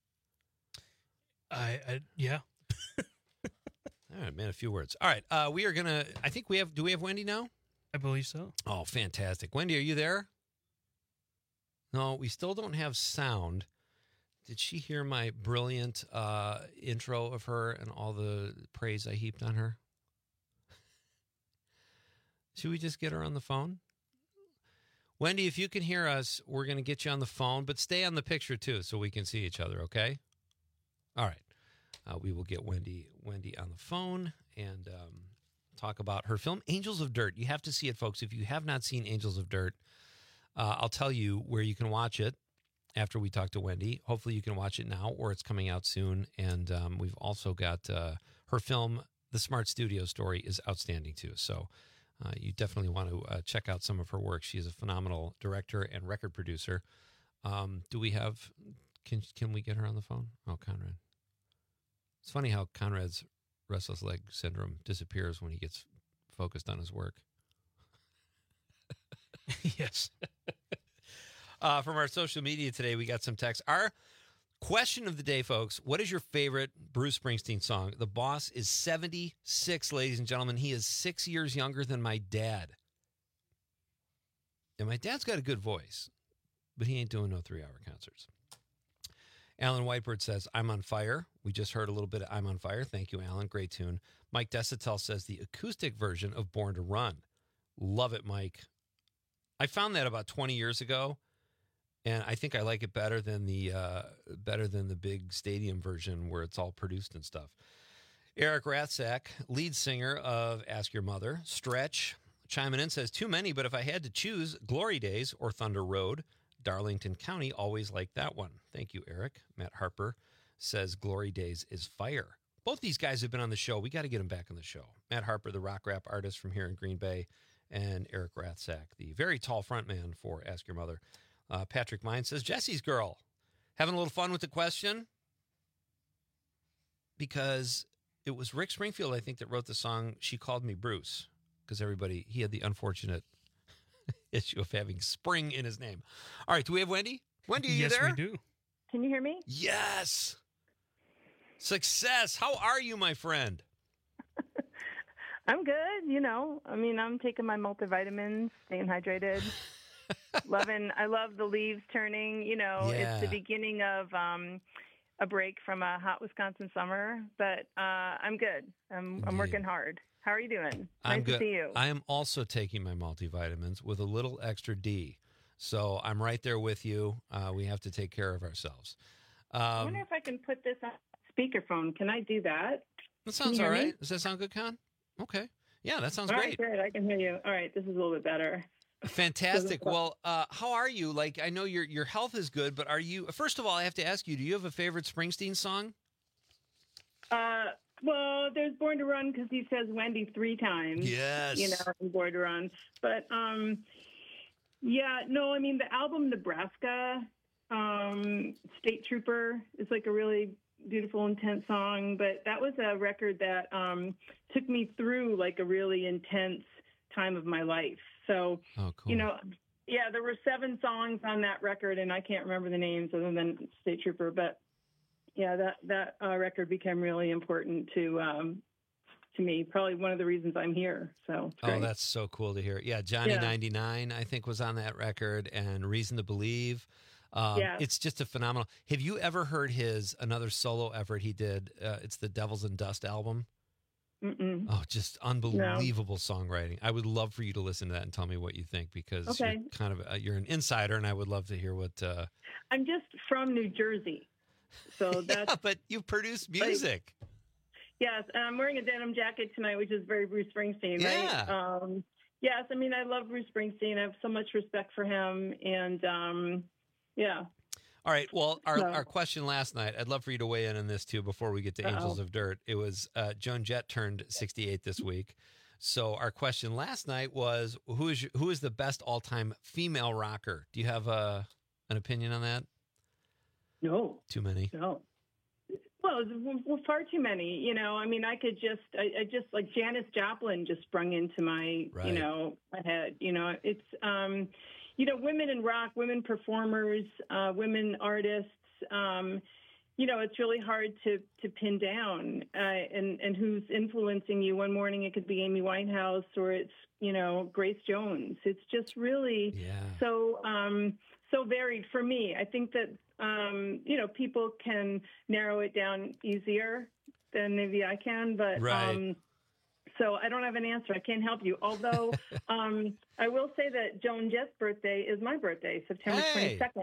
I, I yeah. All right, man, a few words. All right, uh, we are going to, I think we have, do we have Wendy now? I believe so. Oh, fantastic. Wendy, are you there? No, we still don't have sound. Did she hear my brilliant uh, intro of her and all the praise I heaped on her? Should we just get her on the phone? Wendy, if you can hear us, we're going to get you on the phone, but stay on the picture too so we can see each other, okay? All right. Uh, we will get Wendy Wendy on the phone and um, talk about her film, Angels of Dirt. You have to see it, folks. If you have not seen Angels of Dirt, uh, I'll tell you where you can watch it after we talk to Wendy. Hopefully you can watch it now or it's coming out soon. And um, we've also got uh, her film, The Smart Studio Story, is outstanding too. So uh, you definitely want to uh, check out some of her work. She is a phenomenal director and record producer. Um, do we have, can can we get her on the phone? Oh, Conrad. It's funny how Conrad's restless leg syndrome disappears when he gets focused on his work. Yes. uh, from our social media today, we got some text. Our question of the day, folks, what is your favorite Bruce Springsteen song? The boss is seventy-six, ladies and gentlemen. He is six years younger than my dad. And my dad's got a good voice, but he ain't doing no three-hour concerts. Alan Whitebird says, I'm on fire. We just heard a little bit of I'm on fire. Thank you, Alan. Great tune. Mike Desitel says the acoustic version of Born to Run. Love it, Mike. I found that about twenty years ago, and I think I like it better than the uh, better than the big stadium version where it's all produced and stuff. Eric Ratzak, lead singer of Ask Your Mother. Stretch, chiming in, says, too many, but if I had to choose, Glory Days or Thunder Road. Darlington County, always like that one. Thank you, Eric. Matt Harper says Glory Days is fire. Both these guys have been on the show. We got to get them back on the show. Matt Harper, the rock rap artist from here in Green Bay, and Eric Ratzak, the very tall frontman for Ask Your Mother. Uh, Patrick Mine says Jesse's Girl. Having a little fun with the question because it was Rick Springfield, I think, that wrote the song She Called Me Bruce, because everybody, he had the unfortunate issue of having spring in his name. All right, do we have Wendy? Wendy, are you yes, there? we do. Can you hear me? Yes. Success. How are you, my friend? I'm good. You know, I mean, I'm taking my multivitamins, staying hydrated. Loving, I love the leaves turning. You know, Yeah. it's the beginning of um, a break from a hot Wisconsin summer, but uh, I'm good. I'm, I'm working hard. How are you doing? I'm nice good. to see you. I am also taking my multivitamins with a little extra D. So I'm right there with you. Uh, we have to take care of ourselves. I Um, wonder if I can put this on speakerphone. Can I do that? that Can sounds you all hear me? right. Does that sound good, Con? Okay. Yeah, that sounds All great. right, good. I can hear you. All right, this is a little bit better. Fantastic. Well, uh, how are you? Like, I know your your health is good, but are you? First of all, I have to ask you: do you have a favorite Springsteen song? Uh, well, there's Born to Run because he says Wendy three times. Yes. You know, in Born to Run. But, um, yeah, no, I mean, the album Nebraska, um, State Trooper is like a really beautiful, intense song. But that was a record that um, took me through like a really intense time of my life. So, oh, cool. you know, yeah, there were seven songs on that record, and I can't remember the names other than State Trooper, but yeah, that that uh, record became really important to um, to me. Probably one of the reasons I'm here. So, it's Oh, great. that's so cool to hear. Yeah, Johnny Yeah. ninety-nine, I think, was on that record, and Reason to Believe. Um, Yeah. It's just a phenomenal. Have you ever heard his another solo effort he did? Uh, it's the Devils and Dust album. Mm-mm. Oh, just unbelievable songwriting. I would love for you to listen to that and tell me what you think, because Okay. you're kind of uh, you're an insider, and I would love to hear what. Uh, I'm just from New Jersey, so that's. yeah, but you produce music. Yes, and I'm wearing a denim jacket tonight, which is very Bruce Springsteen, Yeah. right? Um, yes, I mean, I love Bruce Springsteen. I have so much respect for him, and um, yeah. All right. Well, our, So- our question last night, I'd love for you to weigh in on this too before we get to Uh-oh. Angels of Dirt. It was uh, Joan Jett turned sixty-eight this week. So our question last night was, who is your, who is the best all-time female rocker? Do you have a, an opinion on that? No. Too many? No. Well, well, far too many. You know, I mean, I could just, I, I just like Janis Joplin just sprung into my, Right. you know, my head. You know, it's, um, you know, women in rock, women performers, uh, women artists. Um, you know, it's really hard to to pin down uh, and and who's influencing you. One morning it could be Amy Winehouse, or it's, you know, Grace Jones. It's just really Yeah. so um, so varied for me. I think that um, you know, people can narrow it down easier than maybe I can, but Right. um, so I don't have an answer. I can't help you. Although um, I will say that Joan Jett's birthday is my birthday, September Hey. twenty-second.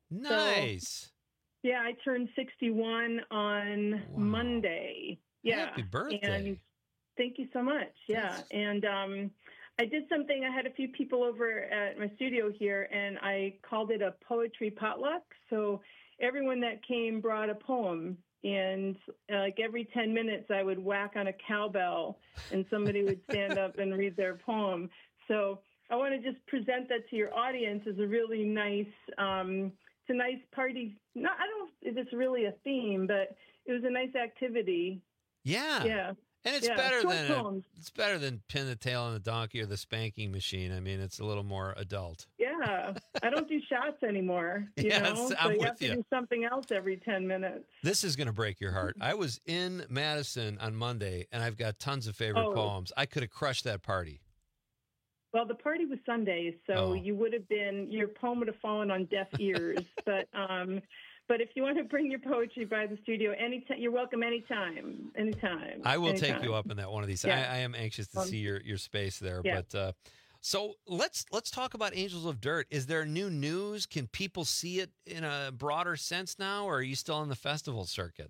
Nice. Yeah, I turned sixty-one on Monday. Yeah. Happy birthday. And thank you so much. Yeah. And um, I did something. I had a few people over at my studio here, and I called it a poetry potluck. So everyone that came brought a poem. And uh, like every ten minutes, I would whack on a cowbell, and somebody would stand up and read their poem. So I want to just present that to your audience as a really nice um, it's a nice party. No, I don't know if it's really a theme, but it was a nice activity. Yeah. Yeah. And it's yeah. better Short than a, poems. it's better than pin the tail on the donkey or the spanking machine. I mean, it's a little more adult. Yeah, I don't do shots anymore. You Yes, know, I'm so you with have to you. do something else every ten minutes. This is going to break your heart. I was in Madison on Monday, and I've got tons of favorite Oh. poems. I could have crushed that party. Well, the party was Sunday, so Oh. you would have been your poem would have fallen on deaf ears. but um, but if you want to bring your poetry by the studio, anytime you're welcome. Anytime, anytime. I will anytime. take you up on that one of these. Yeah. I, I am anxious to Um, see your, your space there. yeah. But uh, so let's let's talk about Angels of Dirt. Is there new news? Can people see it in a broader sense now, or are you still on the festival circuit?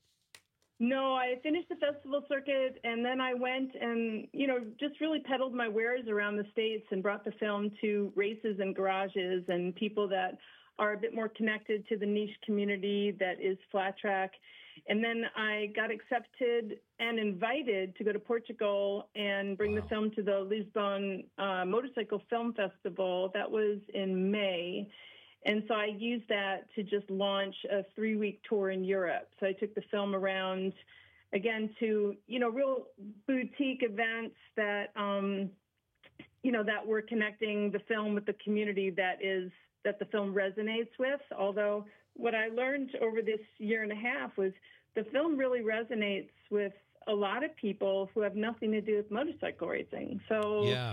No, I finished the festival circuit, and then I went and, you know, just really peddled my wares around the States and brought the film to races and garages and people that are a bit more connected to the niche community that is flat track. And then I got accepted and invited to go to Portugal and bring the film to the Lisbon uh, Motorcycle Film Festival. That was in May. And so I used that to just launch a three-week tour in Europe. So I took the film around, again, to, you know, real boutique events that, um, you know, that were connecting the film with the community that is, that the film resonates with. Although what I learned over this year and a half was the film really resonates with a lot of people who have nothing to do with motorcycle racing. So Yeah.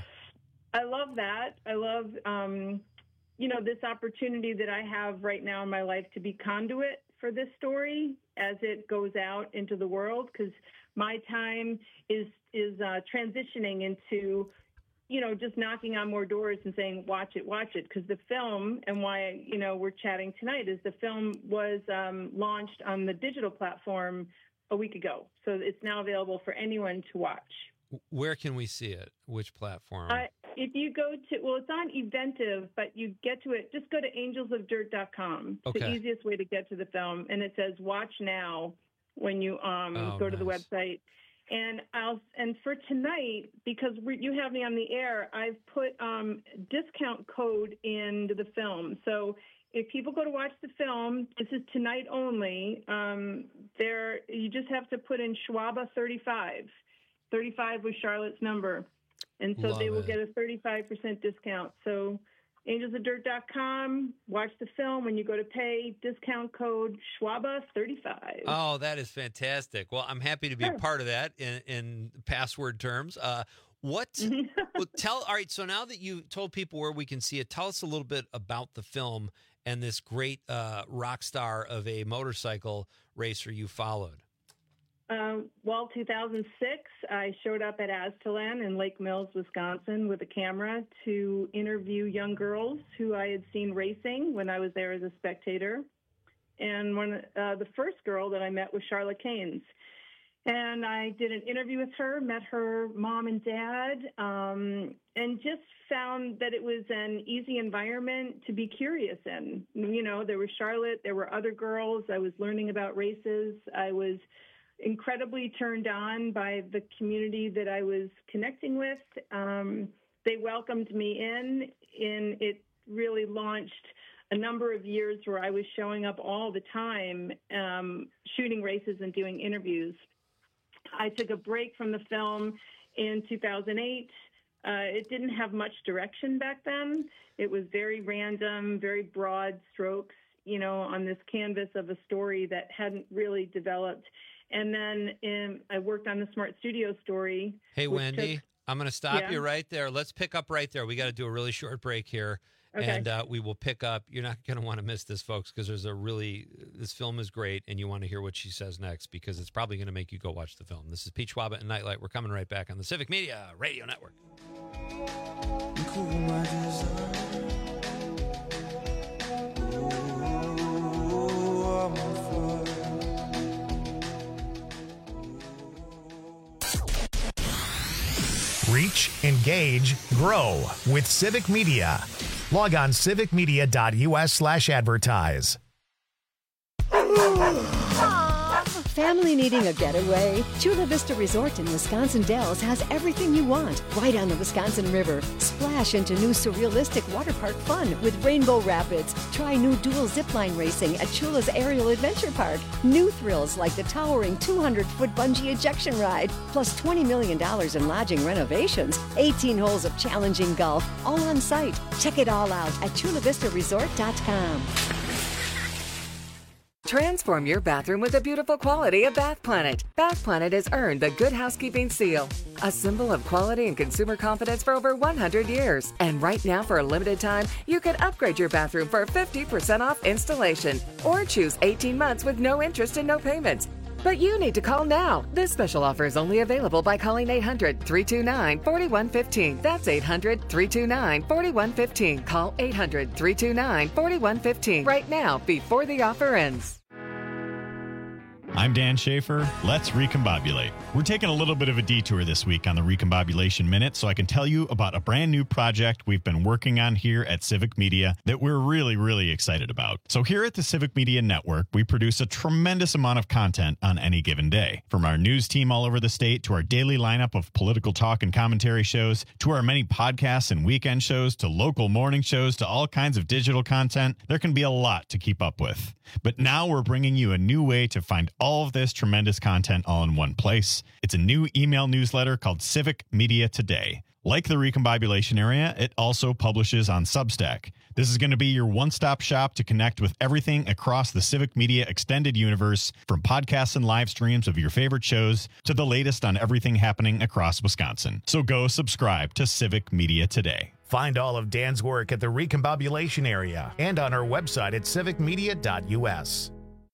I love that. I love, um, you know, this opportunity that I have right now in my life to be conduit for this story as it goes out into the world, because my time is is uh, transitioning into, you know, just knocking on more doors and saying, watch it, watch it. Because the film, and why, you know, we're chatting tonight, is the film was um, launched on the digital platform a week ago. So it's now available for anyone to watch. Where can we see it? Which platform? Uh, if you go to, well, it's on Eventive, but you get to it, just go to angels of dirt dot com. It's the Okay. easiest way to get to the film. And it says watch now when you um, Oh, go to the nice. website. And I'll and for tonight, because we, you have me on the air, I've put um, discount code into the film. So if people go to watch the film, this is tonight only. Um, there, you just have to put in Schwaba thirty-five. thirty-five was Charlotte's number. And so Love they will it. get a thirty-five percent discount. So angels of dirt dot com, watch the film. When you go to pay, discount code Schwaba thirty-five. Oh, that is fantastic. Well, I'm happy to be a Sure. part of that in, in password terms. Uh, what? well, tell. All right. So now that you told people where we can see it, tell us a little bit about the film and this great uh, rock star of a motorcycle racer you followed. Um, well, two thousand six, I showed up at Aztalan in Lake Mills, Wisconsin, with a camera to interview young girls who I had seen racing when I was there as a spectator. And one, uh, the first girl that I met was Charlotte Keynes. And I did an interview with her, met her mom and dad, um, and just found that it was an easy environment to be curious in. You know, there was Charlotte, there were other girls. I was learning about races. I was incredibly turned on by the community that I was connecting with. Um, they welcomed me in, and it really launched a number of years where I was showing up all the time, um, shooting races and doing interviews. I took a break from the film in two thousand eight. Uh, it didn't have much direction back then. It was very random, very broad strokes, you know, on this canvas of a story that hadn't really developed. And then in, I worked on the Smart Studio story. Hey, which Wendy, took- I'm going to stop Yeah. you right there. Let's pick up right there. We got to do a really short break here. Okay. And uh, we will pick up. You're not going to want to miss this, folks, because there's a really, this film is great, and you want to hear what she says next because it's probably going to make you go watch the film. This is Pete Schwaba and Nightlight. We're coming right back on the Civic Media Radio Network. Cool my desire. Ooh, I'm on fire. Reach, engage, grow with Civic Media. Log on civicmedia.us slash advertise. Mom, family needing a getaway? Chula Vista Resort in Wisconsin Dells has everything you want, right on the Wisconsin River. Splash into new surrealistic water park fun with Rainbow Rapids. Try new dual zipline racing at Chula's Aerial Adventure Park. New thrills like the towering two hundred foot bungee ejection ride, plus twenty million dollars in lodging renovations, eighteen holes of challenging golf, all on site. Check it all out at chula vista resort dot com. Transform your bathroom with the beautiful quality of Bath Planet. Bath Planet has earned the Good Housekeeping seal, a symbol of quality and consumer confidence for over one hundred years. And right now, for a limited time, you can upgrade your bathroom for fifty percent off installation or choose eighteen months with no interest and no payments. But you need to call now. This special offer is only available by calling eight hundred, three two nine, four one one five. That's eight hundred, three two nine, four one one five. Call eight hundred, three two nine, four one one five right now before the offer ends. I'm Dan Schaefer. Let's recombobulate. We're taking a little bit of a detour this week on the Recombobulation Minute so I can tell you about a brand new project we've been working on here at Civic Media that we're really, really excited about. So here at the Civic Media Network, we produce a tremendous amount of content on any given day. From our news team all over the state to our daily lineup of political talk and commentary shows to our many podcasts and weekend shows to local morning shows to all kinds of digital content, there can be a lot to keep up with. But now we're bringing you a new way to find all of this tremendous content all in one place. It's a new email newsletter called Civic Media Today. Like the Recombobulation area, it also publishes on Substack. This is going to be your one-stop shop to connect with everything across the Civic Media extended universe, from podcasts and live streams of your favorite shows to the latest on everything happening across Wisconsin. So go subscribe to Civic Media Today. Find all of Dan's work at the Recombobulation area and on our website at civic media dot u s.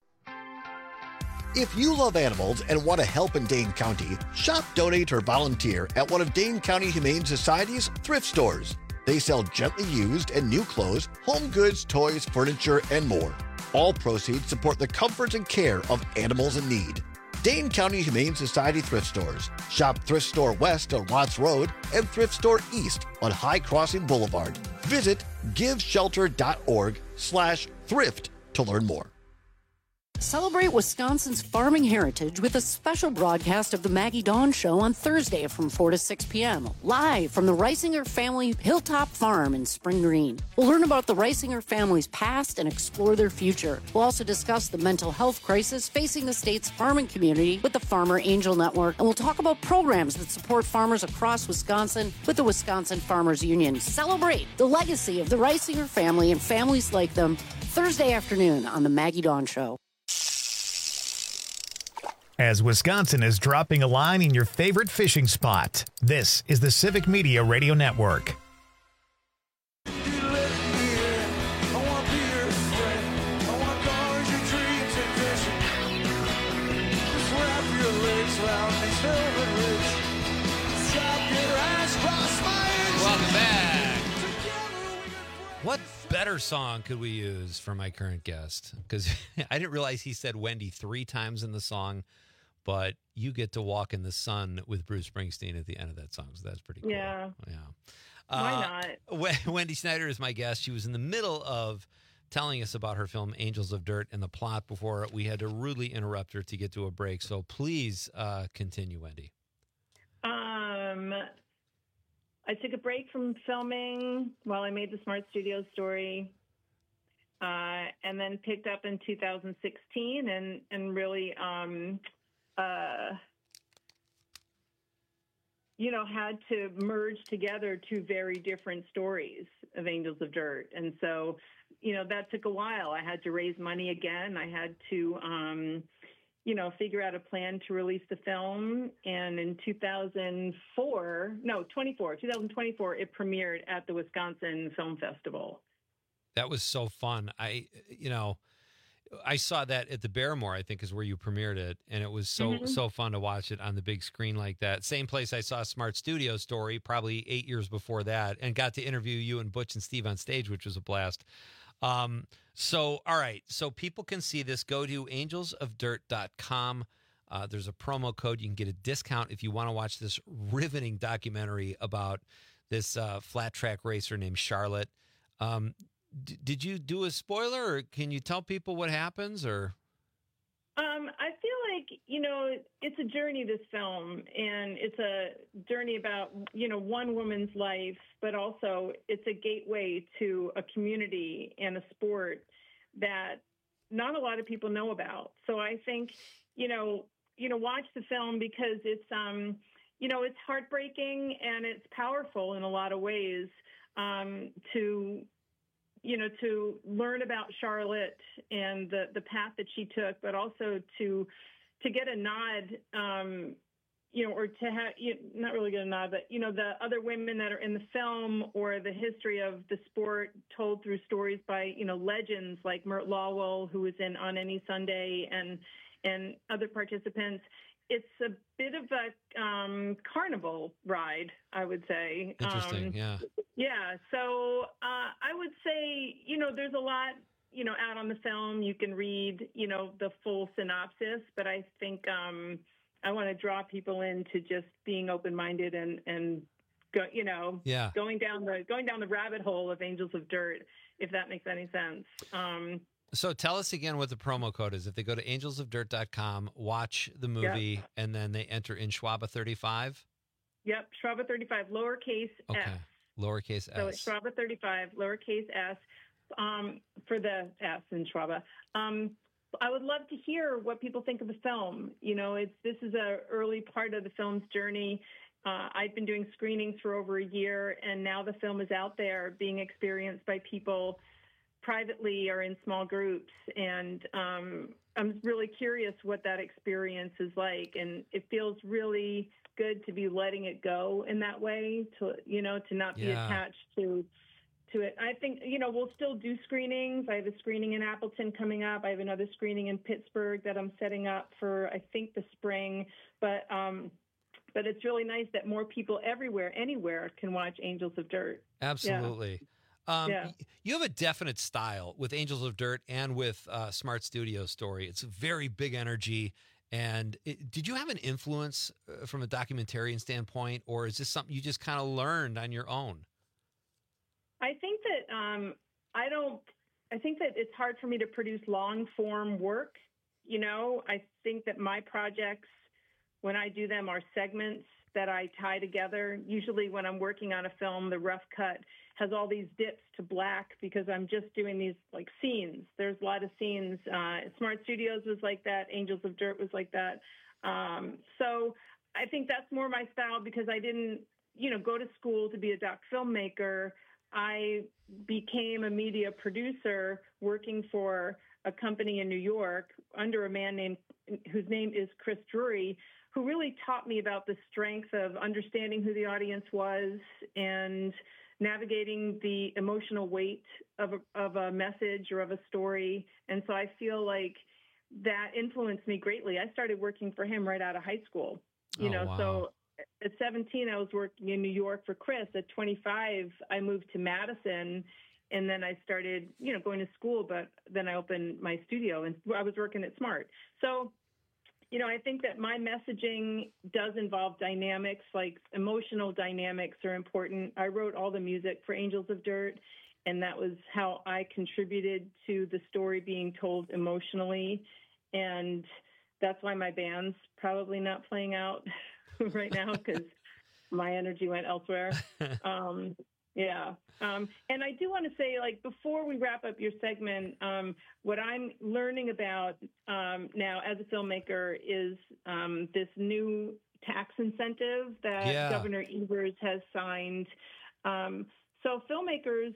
If you love animals and want to help in Dane County, shop, donate, or volunteer at one of Dane County Humane Society's thrift stores. They sell gently used and new clothes, home goods, toys, furniture, and more. All proceeds support the comfort and care of animals in need. Dane County Humane Society thrift stores. Shop Thrift Store West on Watts Road and Thrift Store East on High Crossing Boulevard. Visit giveshelter.org slash thrift to learn more. Celebrate Wisconsin's farming heritage with a special broadcast of the Maggie Dawn Show on Thursday from four to six p.m. live from the Reisinger family Hilltop Farm in Spring Green. We'll learn about the Reisinger family's past and explore their future. We'll also discuss the mental health crisis facing the state's farming community with the Farmer Angel Network, and we'll talk about programs that support farmers across Wisconsin with the Wisconsin Farmers Union. Celebrate the legacy of the Reisinger family and families like them Thursday afternoon on the Maggie Dawn Show. As Wisconsin is dropping a line in your favorite fishing spot, this is the Civic Media Radio Network. Welcome back. What better song could we use for my current guest? Because I didn't realize he said Wendy three times in the song. But you get to walk in the sun with Bruce Springsteen at the end of that song, so that's pretty cool. Yeah. Yeah. Why uh, not? Wendy Snyder is my guest. She was in the middle of telling us about her film Angels of Dirt and the plot before we had to rudely interrupt her to get to a break. So please uh, continue, Wendy. Um, I took a break from filming while I made the Smart Studios story. Uh, and then picked up in two thousand sixteen and, and really... Um, Uh, you know, had to merge together two very different stories of Angels of Dirt. And so, you know, that took a while. I had to raise money again. I had to, um, you know, figure out a plan to release the film. And in two thousand four, no, twenty-four, twenty twenty-four, it premiered at the Wisconsin Film Festival. That was so fun. I, you know... I saw that at the Barrymore, I think, is where you premiered it, and it was so, mm-hmm. so fun to watch it on the big screen like that. Same place I saw Smart Studio Story, probably eight years before that, and got to interview you and Butch and Steve on stage, which was a blast. Um, so, all right, so people can see this. Go to angels of dirt dot com. Uh, there's a promo code. You can get a discount if you want to watch this riveting documentary about this uh, flat track racer named Charlotte. Um D- did you do a spoiler, or can you tell people what happens? Or um, I feel like you know, it's a journey, this film, and it's a journey about, you know, one woman's life, but also it's a gateway to a community and a sport that not a lot of people know about. So I think, you know, you know, watch the film because it's, um, you know, it's heartbreaking and it's powerful in a lot of ways, um, to, you know, to learn about Charlotte and the, the path that she took, but also to, to get a nod, um, you know, or to have, you know, not really get a nod, but, you know, the other women that are in the film or the history of the sport told through stories by, you know, legends like Mert Lawwell, who was in On Any Sunday, and, and other participants. It's a bit of a um, carnival ride, I would say. Interesting, um, yeah. Yeah, so uh, I would say, you know, there's a lot, you know, out on the film. You can read, you know, the full synopsis, but I think um, I want to draw people into just being open-minded and, and go, you know, Yeah. going down the going down the rabbit hole of Angels of Dirt, if that makes any sense. Um, So tell us again what the promo code is. If they go to angels of dirt dot com, watch the movie, Yep. and then they enter in Schwaba thirty-five, Yep, Schwaba thirty-five, lowercase okay, s. lowercase So s. it's Schwaba thirty-five, lowercase s, um, for the S in Schwaba. Um, I would love to hear what people think of the film. You know, it's this is a early part of the film's journey. Uh, I've been doing screenings for over a year, and now the film is out there being experienced by people privately or in small groups. And um, I'm really curious what that experience is like. And it feels really good to be letting it go in that way, to, you know, to not be Yeah. attached to to it. I think, you know, we'll still do screenings. I have a screening in Appleton coming up. I have another screening in Pittsburgh that I'm setting up for, I think, the spring. But um, but it's really nice that more people everywhere, anywhere, can watch Angels of Dirt. Yeah. Absolutely. Um, Yeah. y- You have a definite style with Angels of Dirt and with uh, Smart Studio Story. It's a very big energy. And it, did you have an influence uh, from a documentarian standpoint, or is this something you just kind of learned on your own? I think that um, I don't. I think that it's hard for me to produce long form work. You know, I think that my projects, when I do them, are segments that I tie together. Usually, when I'm working on a film, the rough cut has all these dips to black because I'm just doing these like scenes. There's a lot of scenes. Uh, Smart Studios was like that. Angels of Dirt was like that. Um, so I think that's more my style because I didn't, you know, go to school to be a doc filmmaker. I became a media producer working for a company in New York under a man named whose name is Chris Drury, who really taught me about the strength of understanding who the audience was and navigating the emotional weight of a, of a message or of a story. And so I feel like that influenced me greatly. I started working for him right out of high school, you Oh, know, wow. so at seventeen, I was working in New York for Chris. At twenty-five, I moved to Madison, and then I started, you know, going to school, but then I opened my studio, and I was working at Smart. So, you know, I think that my messaging does involve dynamics, like emotional dynamics are important. I wrote all the music for Angels of Dirt, and that was how I contributed to the story being told emotionally. And that's why my band's probably not playing out right now because my energy went elsewhere. Um, yeah. Um, and I do want to say, like, before we wrap up your segment, um, what I'm learning about um, now as a filmmaker is um, this new tax incentive that Yeah. Governor Evers has signed. Um, so filmmakers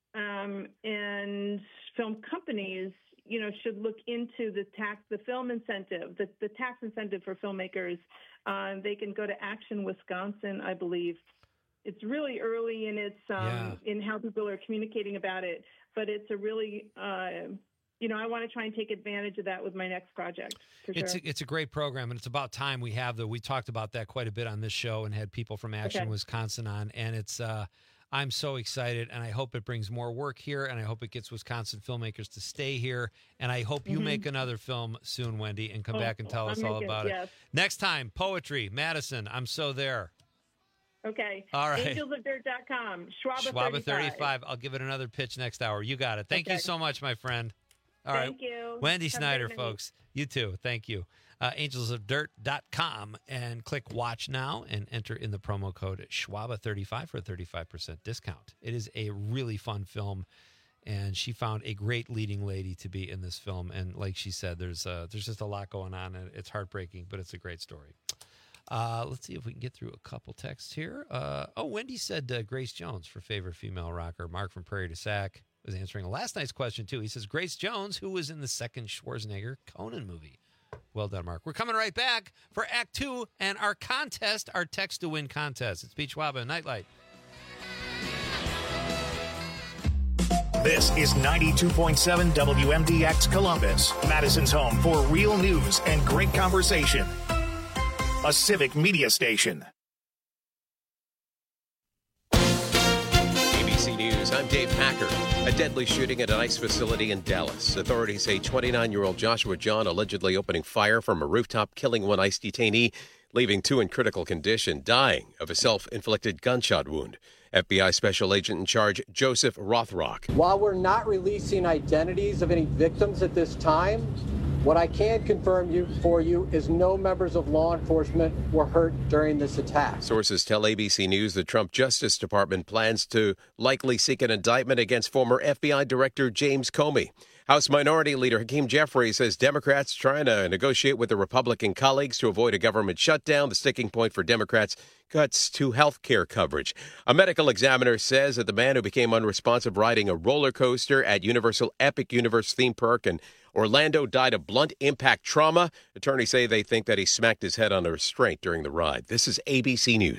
um, and film companies, you know, should look into the tax, the film incentive, the, the tax incentive for filmmakers. Uh, they can go to Action Wisconsin, I believe. It's really early in its um, Yeah. in how people are communicating about it, but it's a really, uh, you know, I want to try and take advantage of that with my next project. For It's sure. a, it's a great program, and it's about time we have that. We talked about that quite a bit on this show and had people from Action Okay. Wisconsin on, and it's uh, I'm so excited, and I hope it brings more work here, and I hope it gets Wisconsin filmmakers to stay here, and I hope you Mhm. make another film soon, Wendy, and come Oh, back and tell I'll us all make it, about yes. it. Next time, poetry, Madison. I'm so there. Okay. All right. angels of dirt dot com. Schwaba, Schwaba thirty-five. thirty-five. I'll give it another pitch next hour. You got it. Thank you Okay. so much, my friend. All right, Thank you. Wendy Have a Snyder, great night. folks. You too. Thank you. uh, angels of dirt dot com, and click Watch Now and enter in the promo code Schwaba thirty-five for a thirty-five percent discount. It is a really fun film, and she found a great leading lady to be in this film. And like she said, there's uh, there's just a lot going on, and it's heartbreaking, but it's a great story. Uh, let's see if we can get through a couple texts here. Uh, oh, Wendy said uh, Grace Jones for favorite female rocker. Mark from Prairie to Sac was answering last night's question, too. He says, Grace Jones, who was in the second Schwarzenegger Conan movie. Well done, Mark. We're coming right back for Act Two and our contest, our Text to Win contest. It's Pete Schwaba and Nightlight. This is ninety-two point seven W M D X Columbus, Madison's home for real news and great conversation. A civic media station. A B C News, I'm Dave Packer. A deadly shooting at an ICE facility in Dallas. Authorities say twenty-nine-year-old Joshua John allegedly opening fire from a rooftop, killing one ICE detainee, leaving two in critical condition, dying of a self-inflicted gunshot wound. F B I Special Agent in Charge Joseph Rothrock. While we're not releasing identities of any victims at this time, what I can confirm you for you is no members of law enforcement were hurt during this attack. Sources tell A B C News the Trump Justice Department plans to likely seek an indictment against former F B I Director James Comey. House Minority Leader Hakeem Jeffries says Democrats trying to negotiate with their Republican colleagues to avoid a government shutdown. The sticking point for Democrats, cuts to health care coverage. A medical examiner says that the man who became unresponsive riding a roller coaster at Universal Epic Universe theme park in Orlando died of blunt impact trauma. Attorneys say they think that he smacked his head on a restraint during the ride. This is A B C News.